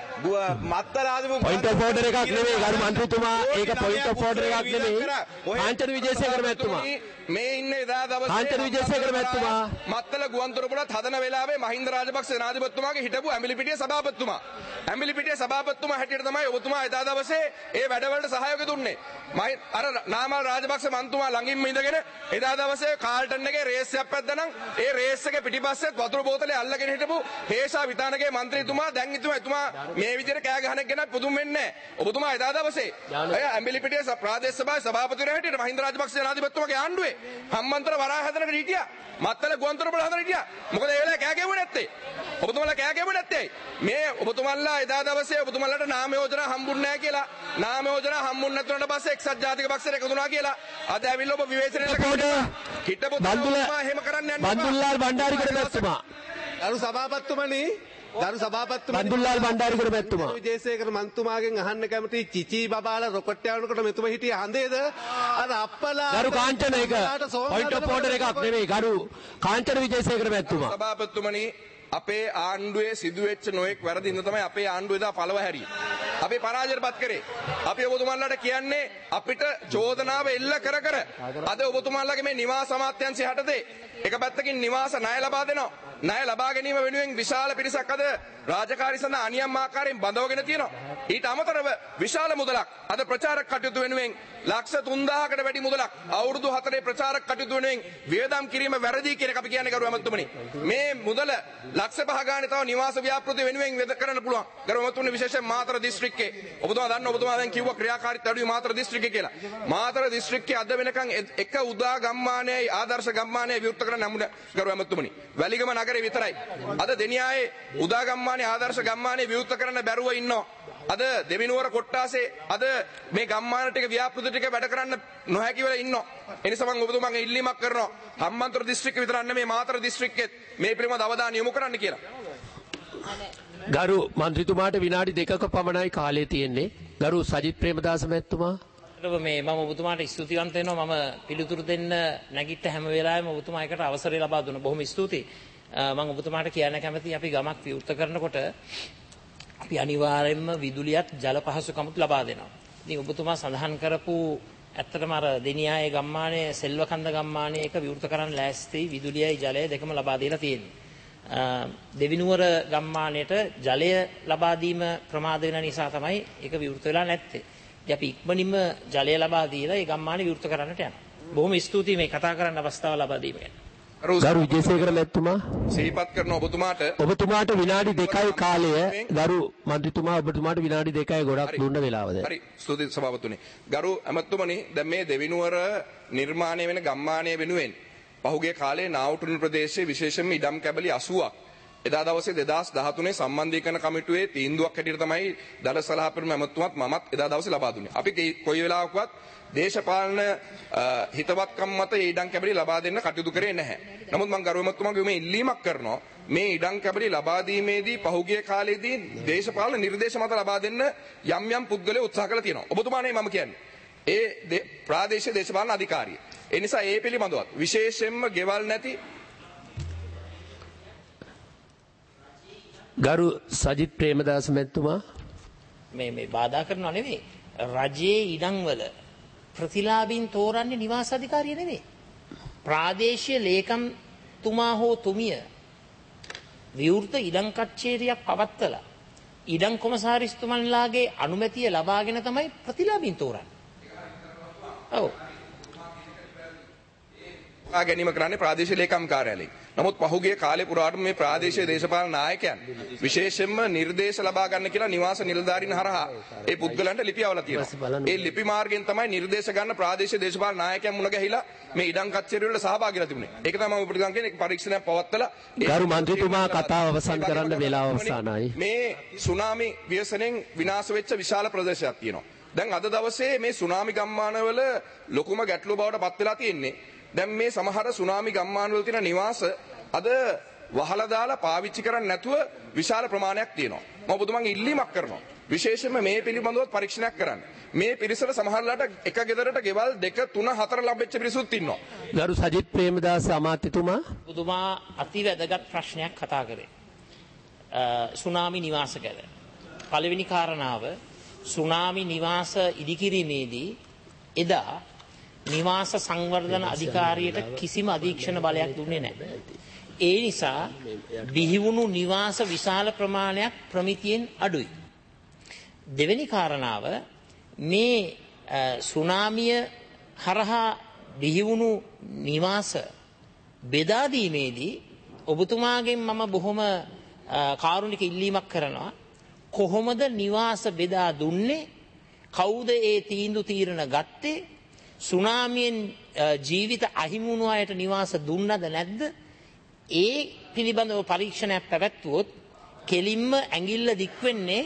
මත්තර ආදපු පොයින්ට් ඔෆ් ඕඩර් එකක් නෙවෙයි ගරු මන්ත්‍රීතුමා ඒක පොයින්ට් ඔෆ් ඕඩර් එකක් නෙවෙයි. කාංචන විජේසේකර මැතිතුමා මේ ඉන්න එදා දවසේ කාංචන විජේසේකර මැතිතුමා මත්තල ගුවන්තොටුපළත් හදන වෙලාවේ මහින්ද රාජපක්ෂ ජනාධිපතිතුමාගේ හිටපු ඇඹිලිපිටිය සභාපතිතුමා ඇඹිලිපිටිය සභාපතිතුමා හැටියට තමයි ඔබතුමා එදා දවසේ ඒ වැඩවලට සහයෝගය දුන්නේ. මයි අර නාමල් රාජපක්ෂ මන්තුමා ළඟින්ම ඉඳගෙන එදා දවසේ කාල්ටන් එකේ රේස් එකක් පැද්දනම් ඒ රේස් එකේ පිටිපස්සෙත් වතුර බෝතලේ අල්ලගෙන හිටපු හේෂා විතානගේ මන්ත්‍රීතුමා දැන් ඉතුමා එතුමා මේ විදිහට කෑ ගහන එක ගැන පුදුම වෙන්නේ නැහැ. ඔබතුමා එදා දවසේ අය ඇඹිලිපිටිය ප්‍රාදේශ සභාවේ සභාපතිවරයා හැටියට මහින්ද රාජපක්ෂ ජනාධිපතිතුමාගේ ආණ්ඩුවේ හම්මන්තර වරාය හදනකට හිටියා. මත්තල ගුවන්තොටුපළ හදන හිටියා. මොකද ඒ වෙලාවේ කෑ ගැහුවේ නැත්තේ. ඔබතුමාලා කෑ ගැහුවේ නැත්තේ. මේ ඔබතුමාලා එදා දවසේ ඔබතුමාලාට නාම යෝජනා හම්බුන්නේ නැහැ කියලා. නාම යෝජනා හම්බුන්නේ නැතුනට පස්සේ එක්සත් ජාතික පක්ෂයට එකතු වුණා කියලා. අද ඇවිල්ලා ඔබ විවේචනයට හිටපු බන්දුලා එහෙම කරන්න යන්නේ. බන්දුල්ලාල් බණ්ඩාරිකට මැතිතුමා. ගරු සභාපතිතුමනි ගරු සභාපතිතුමනි බන්දුල්ලාල් බණ්ඩාරිකට මැතිතුමා. විජේසේකර මන්තුමාගෙන් අහන්න කැමති චිචි බබාලා රොකට් යවනකොට මෙතුමා හිටියේ හඳේද අර අප්පලා ගරු කාංචන එක පොයින්ට් ඔෆ් ඕඩර් එකක් නෙවෙයි ගරු කාංචන විජේසේකර මැතිතුමා. සභාපතිතුමනි අපේ ආණ්ඩුවේ සිදුවෙච්ච නොයෙක් වැරදි ඉඳ තමයි අපේ ආණ්ඩුව එදා පළව හැරියේ. අපි පරාජයටපත් කරේ. අපි ඔබතුමාලාට කියන්නේ අපිට චෝදනාව එල්ල කර කර අද ඔබතුමාලාගේ මේ නිවාස අමාත්‍යාංශය යටතේ එක පැත්තකින් නිවාස ණය ලබා දෙනවා. ණය ලබා ගැනීම වෙනුවෙන් විශාල පිරිසක් අද රාජකාරී සඳහා අනියම් ආකාරයෙන් බඳවගෙන තියෙනවා. ඊට අමතරව විශාල මුදලක් අද ප්‍රචාරක කටයුතු වෙනුවෙන් ලක්ෂ තුන්දාහකට වැඩි මුදලක් අවුරුදු හතරේ ප්‍රචාරක කටයුතු වෙනුවෙන් වියදම් කිරීම වැරදි කියන එක අපි කියන්නේ ගරු ඇමතුමනි. මේ මුදල ලක්ෂ පහ ගානේ තව නිවාස ව්‍යාපෘති වෙනුවෙන් වෙද කරන්න පුළුවන්. ගරු ඇමතුමනි විශේෂයෙන් මාතර දිස්ත්‍රික්කයේ ඔබතුමා දන්න ඔබතුමා දැන් කිව්වා ක්‍රියාකාරීත්වය අඩුයි මාතර දිස්ත්‍රික්කයේ කියලා. මාතර දිස්ත්‍රික්කයේ අද වෙනකන් එක උදා ගම්මානයයි ආදර්ශ ගම්මානයයි විවෘත කරන්න හම්බුනේ ගරු ඇමතුමනි. වැලිගම නගරේ විතරයි. අද දෙනියායේ උදා ගම්මානයේ ආදර්ශ ගම්මානයේ විවෘත කරන්න බැරුව ඉන්නවා. අද දෙවිනුවර කොට්ටාසේ අද මේ ගම්මාන ටික ව්‍යාපෘති ටික වැඩ කරන්න නොහැකි වෙලා ඉන්නවා. ඒ නිසා මම ඔබතුමාගෙන් ඉල්ලීමක් කරනවා. හම්බන්තොට දිස්ත්‍රික්කය විතරක් නෙමෙයි මාතර දිස්ත්‍රික්කෙත් මේ පිළිබඳව අවධානය යොමු කරන්න කියලා. ගරු මන්ත්‍රීතුමාට විනාඩි දෙකක පමණයි කාලය තියෙන්නේ. ගරු සජිත් ප්‍රේමදාස මැතිතුමා. මේ මම ඔබතුමාට ස්තුතිවන්ත වෙනවා. මම පිළිතුරු දෙන්න නැගිට හැම වෙලාවෙම ඔබතුමා එකට අවසරය ලබා දුන්නා. බොහොම ස්තුතියි. මම ඔබතුමාට කියන්න කැමතියි අපි ගමක් විවෘත කරනකොට අපි අනිවාර්යයෙන්ම විදුලියත් ජල පහසුකමුත් ලබා දෙනවා. ඉතින් ඔබතුමා සඳහන් කරපු ඇත්තටම අර දෙනියායේ ගම්මානයේ සෙල්වකන්ද ගම්මානයේ එක විවෘත කරන්න ලෑස්ති විදුලියයි ජලය දෙකම ලබා දීලා තියෙනවා. දෙවිනුවර ගම්මානයට ජලය ලබා දීම ප්‍රමාද වෙන නිසා තමයි ඒක විවෘත වෙලා නැත්තේ. ඉතින් අපි ඉක්මනින්ම ජලය ලබා දීලා ඒ ගම්මානේ විවෘත කරන්නට යනවා. බොහොම ස්තුතියි මේ කතා කරන්න අවස්ථාව ලබා දීම ගැන. ගරු විජේසේකර මැතිතුමා සිහිපත් කරන ඔබතුමාට ඔබතුමාට විනාඩි දෙකයි කාලය. ගරු මන්ත්‍රීතුමා ඔබතුමාට විනාඩි දෙකයි ගොඩක් දුන්න වෙලාවද? හරි ස්තුතියි සභාපතිතුමනි. ගරු ඇමතුමනි දැන් මේ දෙවිනුවර නිර්මාණය වෙන ගම්මානය වෙනුවෙන් පහුගිය කාලේ නාවුටුන ප්‍රදේශයේ විශේෂයෙන්ම ඉඩම් කැබලි අසූවක් එදා දවසේ දෙදාස් දහතුනේ සම්බන්ධීකරණ කමිටුවේ තීන්දුවක් හැටියට තමයි දල සලහපතිතුමා ඇමතුමත් මමත් එදා දවසේ ලබා දුන්නේ. අපි කොයි වෙලාවකවත් දේශපාලන හිතවත්කම් මත මේ ඉඩම් කැබලි ලබා දෙන්න කටයුතු කරේ නැහැ. නමුත් මම ගරු ඇමතුමාගේ මේ ඉල්ලීමක් කරනවා මේ ඉඩම් කැබලි ලබා දීමේදී පහුගිය කාලේදී දේශපාලන නිර්දේශ මත ලබා දෙන්න යම් යම් පුද්ගලයෝ උත්සාහ කළා තියෙනවා. ඔබතුමානේ මම කියන්නේ. ඒ ප්‍රාදේශීය දේශපාලන අධිකාරිය. ඒ නිසා ඒ පිළිබඳවත් විශේෂයෙන්ම ගෙවල් නැති ගරු සජිත් ප්‍රේමදාස මැතිතුමා මේ මේ බාධා කරනවා නෙවෙයි. රජයේ ඉඩම්වල ප්‍රතිලාභීන් තෝරන්නේ නිවාස අධිකාරිය නෙවෙයි. ප්‍රාදේශීය ලේකම්තුමා හෝ තුමිය විවෘත ඉඩම් කච්චේරියක් පවත්වලා ඉඩම් කොමසාරිස්තුමන්ලාගේ අනුමැතිය ලබාගෙන තමයි ප්‍රතිලාභීන් තෝරන්නේ. ඔව්. ආ ගැනීම කරන්නේ ප්‍රාදේශීය ලේකම් කාර්යාලයෙන්. නමුත් පහුගිය කාලේ පුරාටම මේ ප්‍රාදේශීය දේශපාලන නායකයන් විශේෂයෙන්ම නිර්දේශ ලබා ගන්න කියලා නිවාස නිලධාරීන් හරහා ඒ පුද්ගලයන්ට ලිපි අවලා තියෙනවා. ඒ ලිපි මාර්ගයෙන් තමයි නිර්දේශ ගන්න ප්‍රාදේශීය දේශපාලන නායකයන් මුණ ගැහිලා මේ ඉඩම් කච්චේරිය වල සහභාගීලා තිබුණේ. ඒක තමයි මම ප්‍රතිගමන කියන්නේ පරීක්ෂණයක් පවත්වලා ගරු මන්ත්‍රීතුමා කතාව අවසන් කරන්න වේලාව අවසానයි. මේ සුනාමි ව්‍යසනයෙන් විනාශ වෙච්ච විශාල ප්‍රදේශයක් තියෙනවා. දැන් අද දවසේ මේ සුනාමි ගම්මානවල ලොකුම ගැටලුව බවට පත් වෙලා තියෙන්නේ. දැන් මේ සමහර සුනාමි ගම්මානවල තියෙන නිවාස අද වහලා දාලා පාවිච්චි කරන්නේ නැතුව විශාල ප්‍රමාණයක් තියෙනවා. මම ඔබතුමන්ගේ ඉල්ලීමක් කරනවා. විශේෂයෙන්ම මේ පිළිබඳව පරීක්ෂණයක් කරන්න. මේ පිරිසට සමහරලාට එක ගෙදරට ගෙවල් දෙක තුන හතර ලැබෙච්ච පිරිසුත් ඉන්නවා. ගරු සජිත් ප්‍රේමදාස අමාත්‍යතුමා පුදුමා අති වැදගත් ප්‍රශ්නයක් කතා කරේ. සුනාමි නිවාස ගැන. පළවෙනි කාරණාව සුනාමි නිවාස ඉදිකිරීමේදී එදා නිවාස සංවර්ධන අධිකාරියට කිසිම අධීක්ෂණ බලයක් දුන්නේ නැහැ. ඒ නිසා බිහිවුණු නිවාස විශාල ප්‍රමාණයක් ප්‍රමිතියෙන් අඩුයි. දෙවෙනි කාරණාව මේ සුනාමිය හරහා බිහිවුණු නිවාස බෙදා දීමේදී ඔබතුමාගෙන් මම බොහොම කාරුණික ඉල්ලීමක් කරනවා. කොහොමද නිවාස බෙදා දුන්නේ? කවුද ඒ තීන්දුව තීරණ ගත්තේ? සුනාමියෙන් ජීවිත අහිමි වුණු අයට නිවාස දුන්නද නැද්ද? ඒ පිළිබඳව පරීක්ෂණයක් පැවැත්වුවොත් කෙලින්ම ඇඟිල්ල දික් වෙන්නේ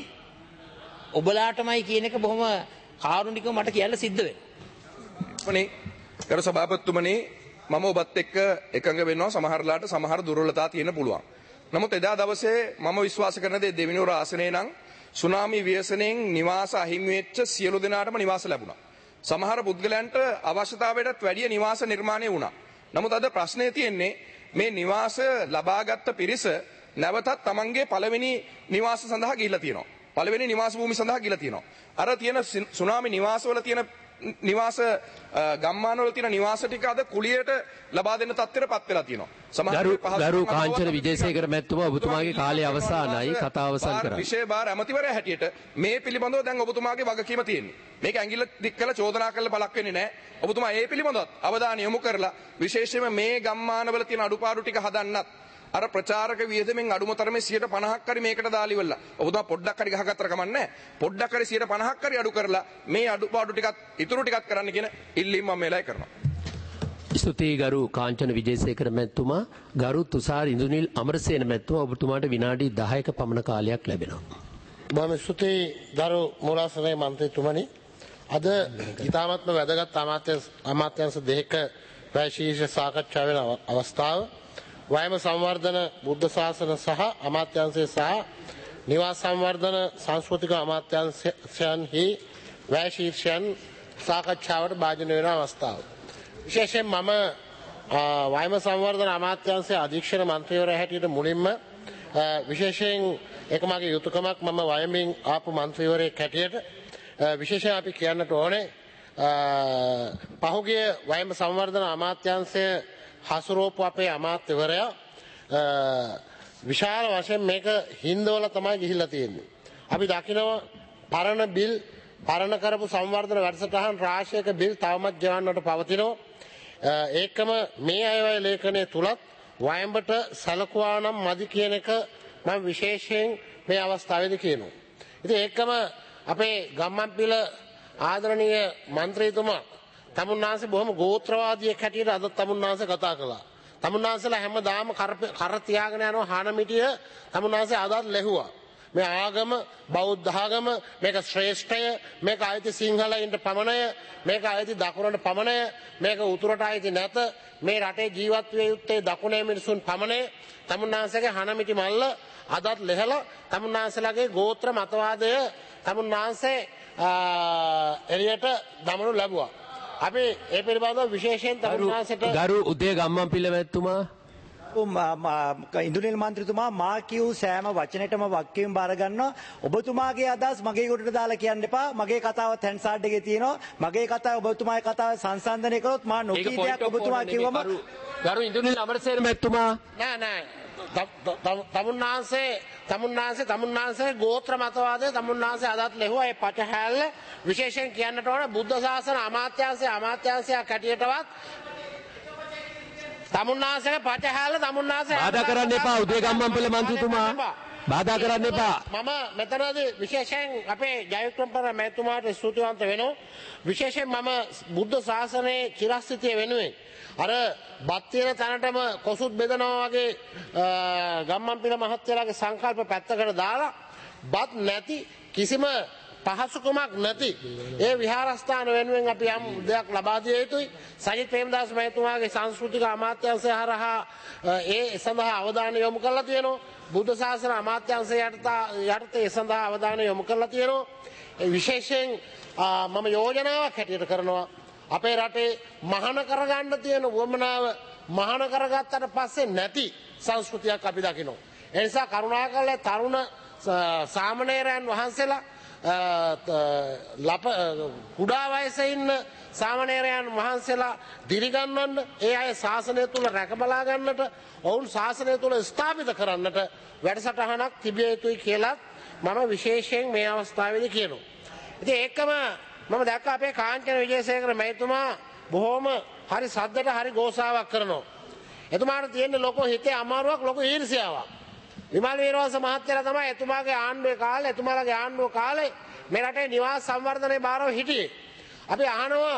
ඔබලාටමයි කියන එක බොහොම කාරුණිකව මට කියන්න සිද්ධ වෙනවා. ගරු සභාපතිතුමනි මම ඔබත් එක්ක එකඟ වෙනවා සමහරලාට සමහර දුර්වලතා තියෙන පුළුවන්. නමුත් එදා දවසේ මම විශ්වාස කරන දේ දෙවිනිවර ආසනයේ නම් සුනාමි ව්‍යසනයෙන් නිවාස අහිමි වෙච්ච සියලු දෙනාටම නිවාස ලැබුණා. සමහර පුද්ගලයන්ට අවශ්‍යතාවයටත් වැඩිය නිවාස නිර්මාණය වුණා. නමුත් අද ප්‍රශ්නේ තියෙන්නේ මේ නිවාස ලබාගත් පිරිස නැවතත් තමන්ගේ පළවෙනි නිවාස සඳහා ගිහිල්ලා තියෙනවා. පළවෙනි නිවාස භූමි සඳහා ගිහිල්ලා තියෙනවා. අර තියෙන සුනාමි නිවාසවල තියෙන නිවාස ගම්මානවල තියෙන නිවාස ටික අද කුලියට ලබා දෙන්න තත්ත්වයටපත් වෙලා තියෙනවා. ගරු ගරු කාංචන විජේසේකර මැතිතුමා ඔබතුමාගේ කාලය අවසానයි. කතාව අවසන් කරන්න. විශේෂ බාර ඇමතිවරයා හැටියට මේ පිළිබඳව දැන් ඔබතුමාගේ වගකීම තියෙන්නේ. මේක ඇඟිල්ල දික් කරලා චෝදනා කරලා බලක් වෙන්නේ නැහැ. ඔබතුමා ඒ පිළිබඳවත් අවධානය යොමු කරලා විශේෂයෙන්ම මේ ගම්මානවල තියෙන අඩුපාඩු ටික හදන්නත් අර ප්‍රචාරක වියදමෙන් අඩුම තරමේ සියයට පනහක් හරි මේකට දාලා ඉවරලා. ඔබතුමා පොඩ්ඩක් හරි ගහගත්තර කමක් නැහැ. පොඩ්ඩක් හරි සියයට පනහක් හරි අඩු කරලා මේ අඩුපාඩු ටිකත් ඉතුරු ටිකත් කරන්න කියන ඉල්ලීම මම මෙලයි කරනවා. ස්තුතියි ගරු කාංචන විජේසේකර මැතිතුමා. ගරු තුෂාර ඉන්දුනිල් අමරසේන මැතිතුමා ඔබතුමාට විනාඩි දහයක පමණ කාලයක් ලැබෙනවා. බොහොම ස්තුතියි ගරු මූලාසනයේ මන්ත්‍රීතුමනි. අද ඉතාමත්ම වැදගත් අමාත්‍යාංශ දෙකක ප්‍රශීර්ෂ සාකච්ඡා වෙන අවස්ථාව. වයම සංවර්ධන බුද්ධ ශාසන සහ අමාත්‍යාංශය සහ නිවාස සංවර්ධන සංස්කෘතික අමාත්‍යාංශයන්හි වැය ශීර්ෂයන් සාකච්ඡාවට භාජනය වෙන අවස්ථාව. විශේෂයෙන් මම වයම සංවර්ධන අමාත්‍යාංශයේ අධීක්ෂණ මන්ත්‍රීවරයා හැටියට මුලින්ම විශේෂයෙන් ඒක මගේ යුතුයකමක් මම වයමින් ආපු මන්ත්‍රීවරයෙක් හැටියට විශේෂයෙන් අපි කියන්නට ඕනේ පහුගිය වයම සංවර්ධන අමාත්‍යාංශය හසුරුවපු අපේ අමාත්‍යවරයා විශාල වශයෙන් මේක හින්දවල තමයි ගිහිල්ලා තියෙන්නේ. අපි දකිනවා පරණ බිල් පරණ කරපු සංවර්ධන වැඩසටහන් රාශියක බිල් තවමත් ගෙවන්නට පවතිනවා. ඒකම මේ අයවැය ලේඛනයේ තුලත් වයඹට සැලකුවා නම් මදි කියන එක මම විශේෂයෙන් මේ අවස්ථාවේදී කියනවා. ඉතින් ඒකම අපේ ගම්මන්පිල ආදරණීය මන්ත්‍රීතුමා තමුන්නාන්සේ බොහොම ගෝත්‍රවාදියෙක් හැටියට අද තමුන්නාන්සේ කතා කළා. තමුන්නාන්සේලා හැමදාම කර තියාගෙන යනවා හානමිටිය තමුන්නාන්සේ අදත් ලැහුවා. මේ ආගම බෞද්ධ ආගම මේක ශ්‍රේෂ්ඨය මේක ආйти සිංහලයින්ට පමණය මේක ආйти දකුණට පමණය මේක උතුරට ආйти නැත මේ රටේ ජීවත් විය යුත්තේ දකුණේ මිනිසුන් පමණය තමුන්නාන්සේගේ හානමිටි මල්ල අදත් ලැහලා තමුන්නාන්සේලාගේ ගෝත්‍ර මතවාදය තමුන්නාන්සේ එළියට දමනු ලැබුවා. අපි ඒ පිළිබඳව විශේෂයෙන් තමුන්නාන්සේට ගරු උදේ ගම්මන්පිල මැතිතුමා ඉන්දුනිල් මන්ත්‍රීතුමා මා කියූ සෑම වචනෙටම වක්කීම් බාර ගන්නවා. ඔබතුමාගේ අදහස් මගේ කොටට දාලා කියන්න එපා. මගේ කතාවත් හැන්සාඩ් එකේ තියෙනවා. මගේ කතාව ඔබතුමාගේ කතාව සංසන්දනය කරොත් මා නොකී දෙයක් ඔබතුමා කිව්වම ගරු ඉන්දුනිල් අමරසේන මැතිතුමා නෑ නෑ තමුන්නාන්සේ තමුන්නාන්සේ තමුන්නාන්සේ ගෝත්‍ර මතවාදය තමුන්නාන්සේ අදත් ලැබුවා. ඒ පටහැල්ල විශේෂයෙන් කියන්නට ඕන බුද්ධ ශාසන අමාත්‍යාංශය අමාත්‍යාංශයක් හැටියටවත් තමුන්නාන්සේගේ පටහැල්ල තමුන්නාන්සේ බාධා කරන්න එපා. උදේ ගම්මන්පිල මන්ත්‍රීතුමා බාධා කරන්න එපා. මම මෙතනදී විශේෂයෙන් අපේ ජයවික්‍රමපර මැතිතුමාට ස්තුතිවන්ත වෙනවා. විශේෂයෙන් මම බුද්ධ ශාසනයේ චිරස්ථිතිය වෙනුවෙන් අර බත් තියෙන තැනටම කොසුත් බෙදනවා වගේ ගම්මන්පිල මහත්තයාගේ සංකල්ප පැත්තකට දාලා බත් නැති කිසිම පහසුකමක් නැති ඒ විහාරස්ථාන වෙනුවෙන් අපි යම් දෙයක් ලබා දිය යුතුයි. සජිත් ප්‍රේමදාස මහතුමාගේ සංස්කෘතික අමාත්‍යාංශය හරහා ඒ සඳහා අවධානය යොමු කරලා තියෙනවා. බුද්ධ ශාසන අමාත්‍යාංශය යටතේ ඒ සඳහා අවධානය යොමු කරලා තියෙනවා. ඒ විශේෂයෙන් මම යෝජනාවක් හැටියට කරනවා අපේ රටේ මහාන කරගන්න තියෙන වමනාව මහාන කරගත්තට පස්සේ නැති සංස්කෘතියක් අපි දකිනවා. ඒ නිසා කරුණාකරලා තරුණ සාමණේරයන් වහන්සේලා ලප කුඩා වයසේ ඉන්න සාමණේරයන් වහන්සේලා දිරිගන්වන්න ඒ අය ශාසනය තුල රැක බලා ගන්නට ඔවුන් ශාසනය තුල ස්ථාපිත කරන්නට වැඩසටහනක් තිබිය යුතුයි කියලා මම විශේෂයෙන් මේ අවස්ථාවේදී කියනවා. ඉතින් ඒකම මම දැක්ක අපේ කාංචන විජේසේකර මහතුමා බොහොම හරි සද්දට හරි ගෝසාවක් කරනවා. එතුමාට තියෙන ලොකු හිතේ අමාරුවක් ලොකු ඊර්ෂ්‍යාවක්. විමල් වීරවංශ මහත්තයා තමයි එතුමාගේ ආණ්ඩුවේ කාලේ එතුමාලගේ ආණ්ඩුව කාලේ මේ රටේ නිවාස සංවර්ධනයේ බාරව හිටියේ. අපි අහනවා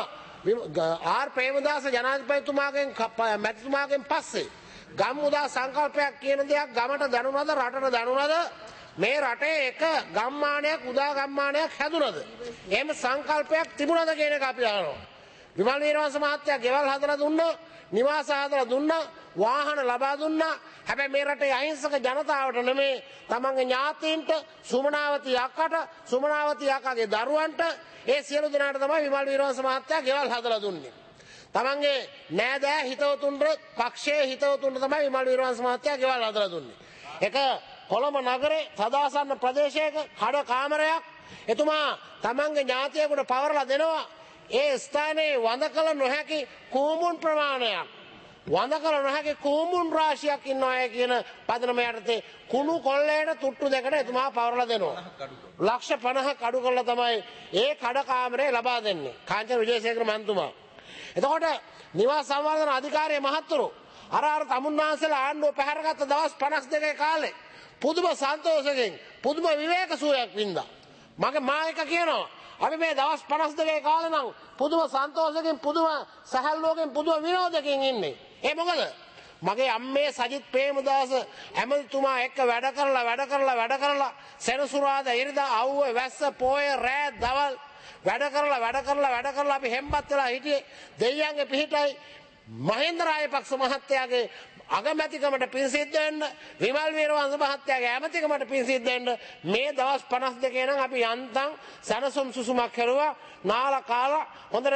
ආර් ප්‍රේමදාස ජනාධිපතිතුමාගෙන් මැතිතුමාගෙන් පස්සේ ගම්මුදා සංකල්පයක් කියන දෙයක් ගමට දැනුණාද රටට දැනුණාද? මේ රටේ එක ගම්මානයක් උදා ගම්මානයක් හැදුනද? එහෙම සංකල්පයක් තිබුණාද කියන එක අපි අහනවා. විමල් වීරවංශ මහත්තයා ගෙවල් හදලා දුන්නා, නිවාස හදලා දුන්නා, වාහන ලබා දුන්නා. හැබැයි මේ රටේ අහිංසක ජනතාවට නෙමේ තමන්ගේ ඥාතීන්ට සුමනාවති අක්කට සුමනාවති අක්කගේ දරුවන්ට ඒ සියලු දෙනාට තමයි විමල් වීරවංශ මහත්තයා ගෙවල් හදලා දුන්නේ. තමන්ගේ නෑදෑ හිතවතුන්ට පක්ෂයේ හිතවතුන්ට තමයි විමල් වීරවංශ මහත්තයා ගෙවල් හදලා දුන්නේ. ඒක කොළඹ නගරේ සදාසන්න ප්‍රදේශයක කඩ කාමරයක් එතුමා තමන්ගේ ඥාතියෙකුට පවරලා දෙනවා. ඒ ස්ථානයේ වඳ කළ නොහැකි කූමුන් ප්‍රමාණයක් වඳ කළ නොහැකි කූමුන් රාශියක් ඉන්නවා කියන පදනම යටතේ කුණු කොල්ලේට තුට්ටු දෙකට එතුමා පවරලා දෙනවා. ලක්ෂ පනහක් අඩු කරලා තමයි ඒ කඩ කාමරේ ලබා දෙන්නේ කාංචන විජේසේකර මන්තුමා. එතකොට නිවාස සංවර්ධන අධිකාරියේ මහත්තුරු අර අර තමුන්නාන්සේලා ආණ්ඩුව පැහැරගත්ත දවස් පනස් දෙකේ කාලේ පුදුම සන්තෝෂයෙන් පුදුම විවේක සුවයක් වින්දා. මගේ මායක කියනවා අපි මේ දවස් පනස් දෙකේ කාලේ නම් පුදුම සන්තෝෂයෙන් පුදුම සැහැල්ලුවකින් පුදුම විනෝදකින් ඉන්නේ. ඒ මොකද මගේ අම්මේ සජිත් ප්‍රේමදාස ඇමතිතුමා එක්ක වැඩ කරලා වැඩ කරලා වැඩ කරලා සෙනසුරාදා ඉරිදා අවුව වැස්ස පෝය රෑ දවල් වැඩ කරලා වැඩ කරලා වැඩ කරලා අපි හෙම්බත් වෙලා හිටියේ දෙයියන්ගේ පිහිටයි මහින්ද රාජපක්ෂ මහත්තයාගේ අගමැතිකමට පින් සිද්ධ වෙන්න විමල් වීරවංශ මහත්තයාගේ ඇමතිකමට පින් සිද්ධ වෙන්න මේ දවස් පනස් දෙකේ නම් අපි යන්තම් සනසුම් සුසුමක් කරුවා නාලා කාලා හොඳට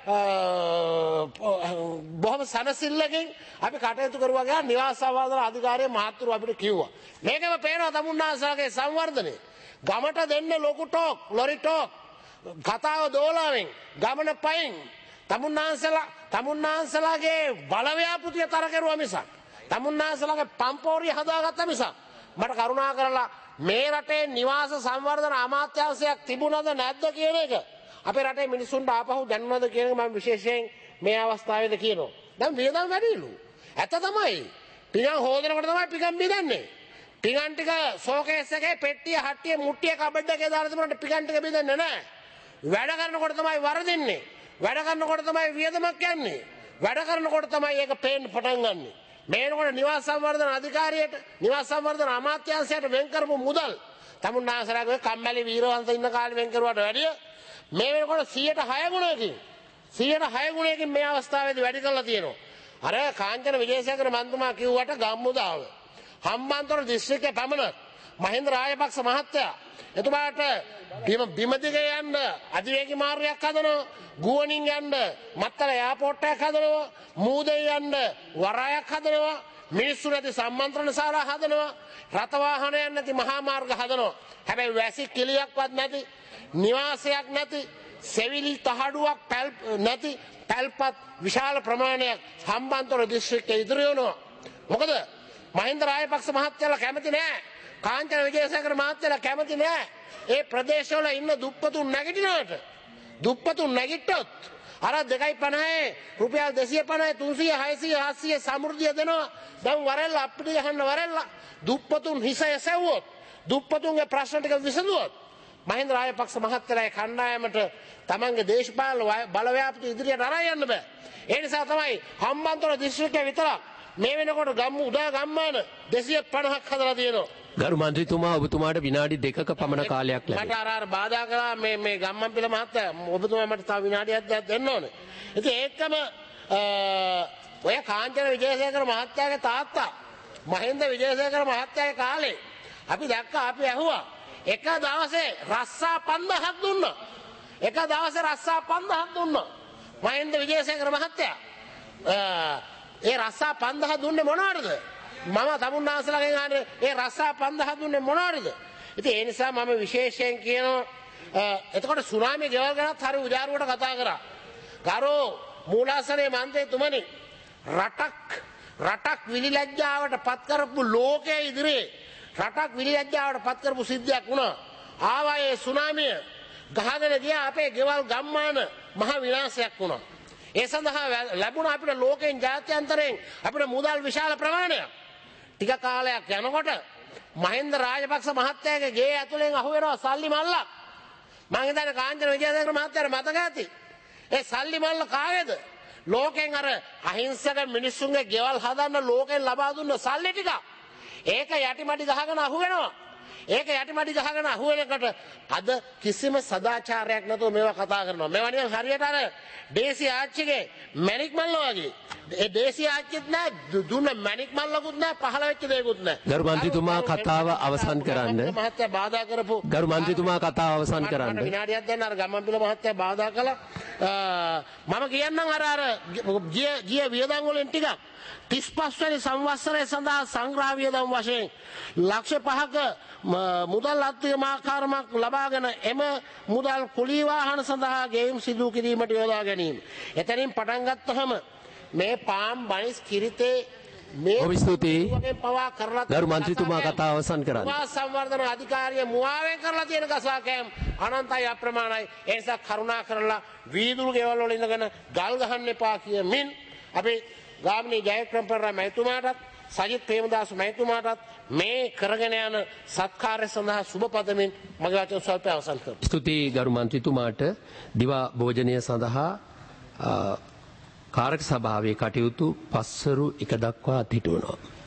බොහොම සනසිල්ලකින් අපි කටයුතු කරුවා ගියා. නිවාස සංවර්ධන අධිකාරියේ මහත්තුරු අපිට කිව්වා මේකම පේනවා තමුන්නාසාගේ සංවර්ධනේ ගමට දෙන්න ලොකු ටෝක් ලොරි ටෝක් කතාව දෝලාවෙන් ගමන පයින් තමුන්නාසලා තමුන්නාසලාගේ බලව්‍යාපෘතිය තර කෙරුවා මිසක් තමුන්නාසලාගේ පම්පෝරිය හදාගත්ත මිසක් මට කරුණා කරලා මේ රටේ නිවාස සංවර්ධන අමාත්‍යාංශයක් තිබුණද නැද්ද කියන එක අපේ රටේ මිනිසුන්ට ආපහු දැනුණාද කියන එක මම විශේෂයෙන් මේ අවස්ථාවේදී කියනවා. දැන් වියදම් වැඩිලු. ඇත්ත තමයි. පිඟන් හොදනකොට තමයි පිඟන් බිඳන්නේ. පිඟන් ටික ෂෝකේස් එකේ පෙට්ටිය හට්ටිය මුට්ටිය කබඩ් එකේ දාලා තිබුණාට පිඟන් ටික බිඳන්නේ නැහැ. වැඩ කරනකොට තමයි වරදින්නේ. වැඩ කරනකොට තමයි වියදමක් යන්නේ. වැඩ කරනකොට තමයි ඒක පේන්න පටන් ගන්නෙ. මේනකොට නිවාස සංවර්ධන අධිකාරියට නිවාස සංවර්ධන අමාත්‍යාංශයට වෙන් කරපු මුදල් තමුන්නාසලාගේ කම්මැලි වීරවංශ ඉන්න කාලේ වෙන් කරුවාට වැඩිය මේ වෙනකොට සියයට හය ගුණයකින් සියයට හය ගුණයකින් මේ අවස්ථාවේදී වැඩි කරලා තියෙනවා. අර කාංචන විජේසේකර මන්තුමා කිව්වට ගම්මුදාව හම්බන්තොට දිස්ත්‍රික්කයේ පමණ මහින්ද රාජපක්ෂ මහත්තයා එතුමාට බිම දිගේ යන්න අධිවේගී මාර්ගයක් හදනවා, ගුවනින් යන්න මත්තල එයාපෝට් එකක් හදනවා, මූදේ යන්න වරායක් හදනවා. මිනිස්සු නැති සම්මන්ත්‍රණ ශාලා හදනවා. රථවාහනයක් නැති මහා මාර්ග හදනවා. හැබැයි වැසි කිලියක්වත් නැති, නිවාසයක් නැති, සෙවිලි තහඩුවක් පැල් නැති පැල්පත් විශාල ප්‍රමාණයක් හම්බන්තොට දිස්ත්‍රික්කයේ ඉදිරි වෙනවා. මොකද මහින්ද රාජපක්ෂ මහත්තයලා කැමති නෑ. කාංචන විජේසේකර මහත්තයලා කැමති නෑ. ඒ ප්‍රදේශවල ඉන්න දුප්පතුන් නැගිටිනවට. දුප්පතුන් නැගිට්ටොත් අර දෙකයි පනහේ රුපියල් දෙසිය පනහේ තුන්සිය හයසිය හත්සිය සමෘද්ධිය දෙනවා. දැන් වරෙල්ල අපිට යහන්න වරෙල්ල දුප්පතුන් හිස එසෙව්වොත්, දුප්පතුන්ගේ ප්‍රශ්න ටික විසඳුවොත් මහින්ද රාජපක්ෂ මහත්තයලාගේ කණ්ඩායමට තමන්ගේ දේශපාලන බලව්‍යාපෘති ඉදිරියට අරන් යන්න බෑ. ඒ නිසා තමයි හම්බන්තොට දිස්ත්‍රික්කයේ විතරක් මේ වෙනකොට ගම්මු උදා ගම්මාන දෙසිය පනහක් හදලා තියෙනවා. ගරු මන්ත්‍රීතුමා ඔබතුමාට විනාඩි දෙකක පමණ කාලයක් ලැබෙනවා. මට අර අර බාධා කළා මේ මේ ගම්මන්පිල මහත්තයා ඔබතුමා මට තව විනාඩියක් දෙන්න ඕනේ. ඉතින් ඒකම ඔය කාංචන විජේසේකර මහත්තයාගේ තාත්තා මහින්ද විජේසේකර මහත්තයාගේ කාලේ අපි දැක්කා, අපි ඇහුවා එක දවසේ රස්සා පන්දහක් දුන්නා. එක දවසේ රස්සා පන්දහක් දුන්නා මහින්ද විජේසේකර මහත්තයා. ඒ රස්සා පන්දහ දුන්නේ මොනවටද? මම තමුන්නාසලගෙන් අහන්නේ ඒ රස්සා පන්දහ දුන්නේ මොනවටද? ඉතින් ඒ නිසා මම විශේෂයෙන් කියනවා එතකොට සුනාමි ගෙවල් ගැනත් හරි උජාරුවට කතා කරා. ගරු මූලාසනයේ මන්ත්‍රීතුමනි, රටක් රටක් විලිලැජ්ජාවට පත් කරපු ලෝකයේ ඉදිරියේ රටක් විලිලැජ්ජාවට පත් කරපු සිද්ධියක් වුණා. ආවා ඒ සුනාමිය ගහගෙන ගියා අපේ ගෙවල් ගම්මාන මහ විනාශයක් වුණා. ඒ සඳහා ලැබුණ අපිට ලෝකෙන් ජාත්‍යන්තරයෙන් අපිට මුදල් විශාල ප්‍රමාණයක්. ටික කාලයක් යනකොට මහින්ද රාජපක්ෂ මහත්තයාගේ ගේ ඇතුලෙන් අහුවෙනවා සල්ලි මල්ලක්. මම හිතන්නේ කාංචන විජේසේකර මහත්තයාට මතක ඇති. ඒ සල්ලි මල්ල කාගේද? ලෝකෙන් අර අහිංසක මිනිස්සුන්ගේ ගෙවල් හදන්න ලෝකෙන් ලබා දුන්න සල්ලි ටික. ඒක යටිමඩි ගහගෙන අහුවෙනවා. ඒක යටිමඩි ගහගෙන අහුවෙනකොට අද කිසිම සදාචාරයක් නැතුව මේවා කතා කරනවා. මේවා නිකන් හරියට අර දේශීය ආච්චිගේ මැණික් මල්ල වගේ. ඒ දේශීය ආච්චිත් නෑ, දුන්න මැණික් මල්ලකුත් නෑ, පහළ වෙච්ච දෙයක්කුත් නෑ. ගරු මන්ත්‍රීතුමා කතාව අවසන් කරන්න. මහත්තයා බාධා කරපු ගරු මන්ත්‍රීතුමා කතාව අවසන් කරන්න. විනාඩියක් දෙන්න. අර ගම්මන්පිල මහත්තයා බාධා කළා. මම කියන්නම් අර අර ගිය ගිය වියදම් වලින් ටිකක් තිස් පහ වෙනි සංවත්සරය සඳහා සංග්‍රහ වියදම් වශයෙන් ලක්ෂ පහක මුදල් අත්විමාකාරමක් ලබාගෙන එම මුදල් කුලී වාහන සඳහා ගෙවීම් සිදු කිරීමට යොදා ගැනීම. එතනින් පටන් ගත්තහම මේ පාම් බනිස් කිරිතේ මේ ඔබ ස්තුතියි. පවා කරලා ගරු මන්ත්‍රීතුමා කතාව අවසන් කරන්න. වා සංවර්ධන අධිකාරිය මුවාවෙන් කරලා තියෙන කසාකෑම් අනන්තයි අප්‍රමාණයි. ඒ නිසා කරුණා කරලා වීදුරු ගෙවල් වල ඉඳගෙන ගල් ගහන්න එපා කියමින් අපි ගාමිණී ජයක්‍රම පෙරේරා මැතිතුමාටත් සජිත් ප්‍රේමදාස මැතිතුමාටත් මේ කරගෙන යන සත්කාරය සඳහා සුබ පතමින් මගේ වචන ස්වල්පය අවසන් කරනවා. ස්තුතියි ගරු මන්ත්‍රීතුමාට. දිවා භෝජනය සඳහා කාරක සභාවේ කටයුතු පස්වරු එක දක්වා අත්හිටුවනවා.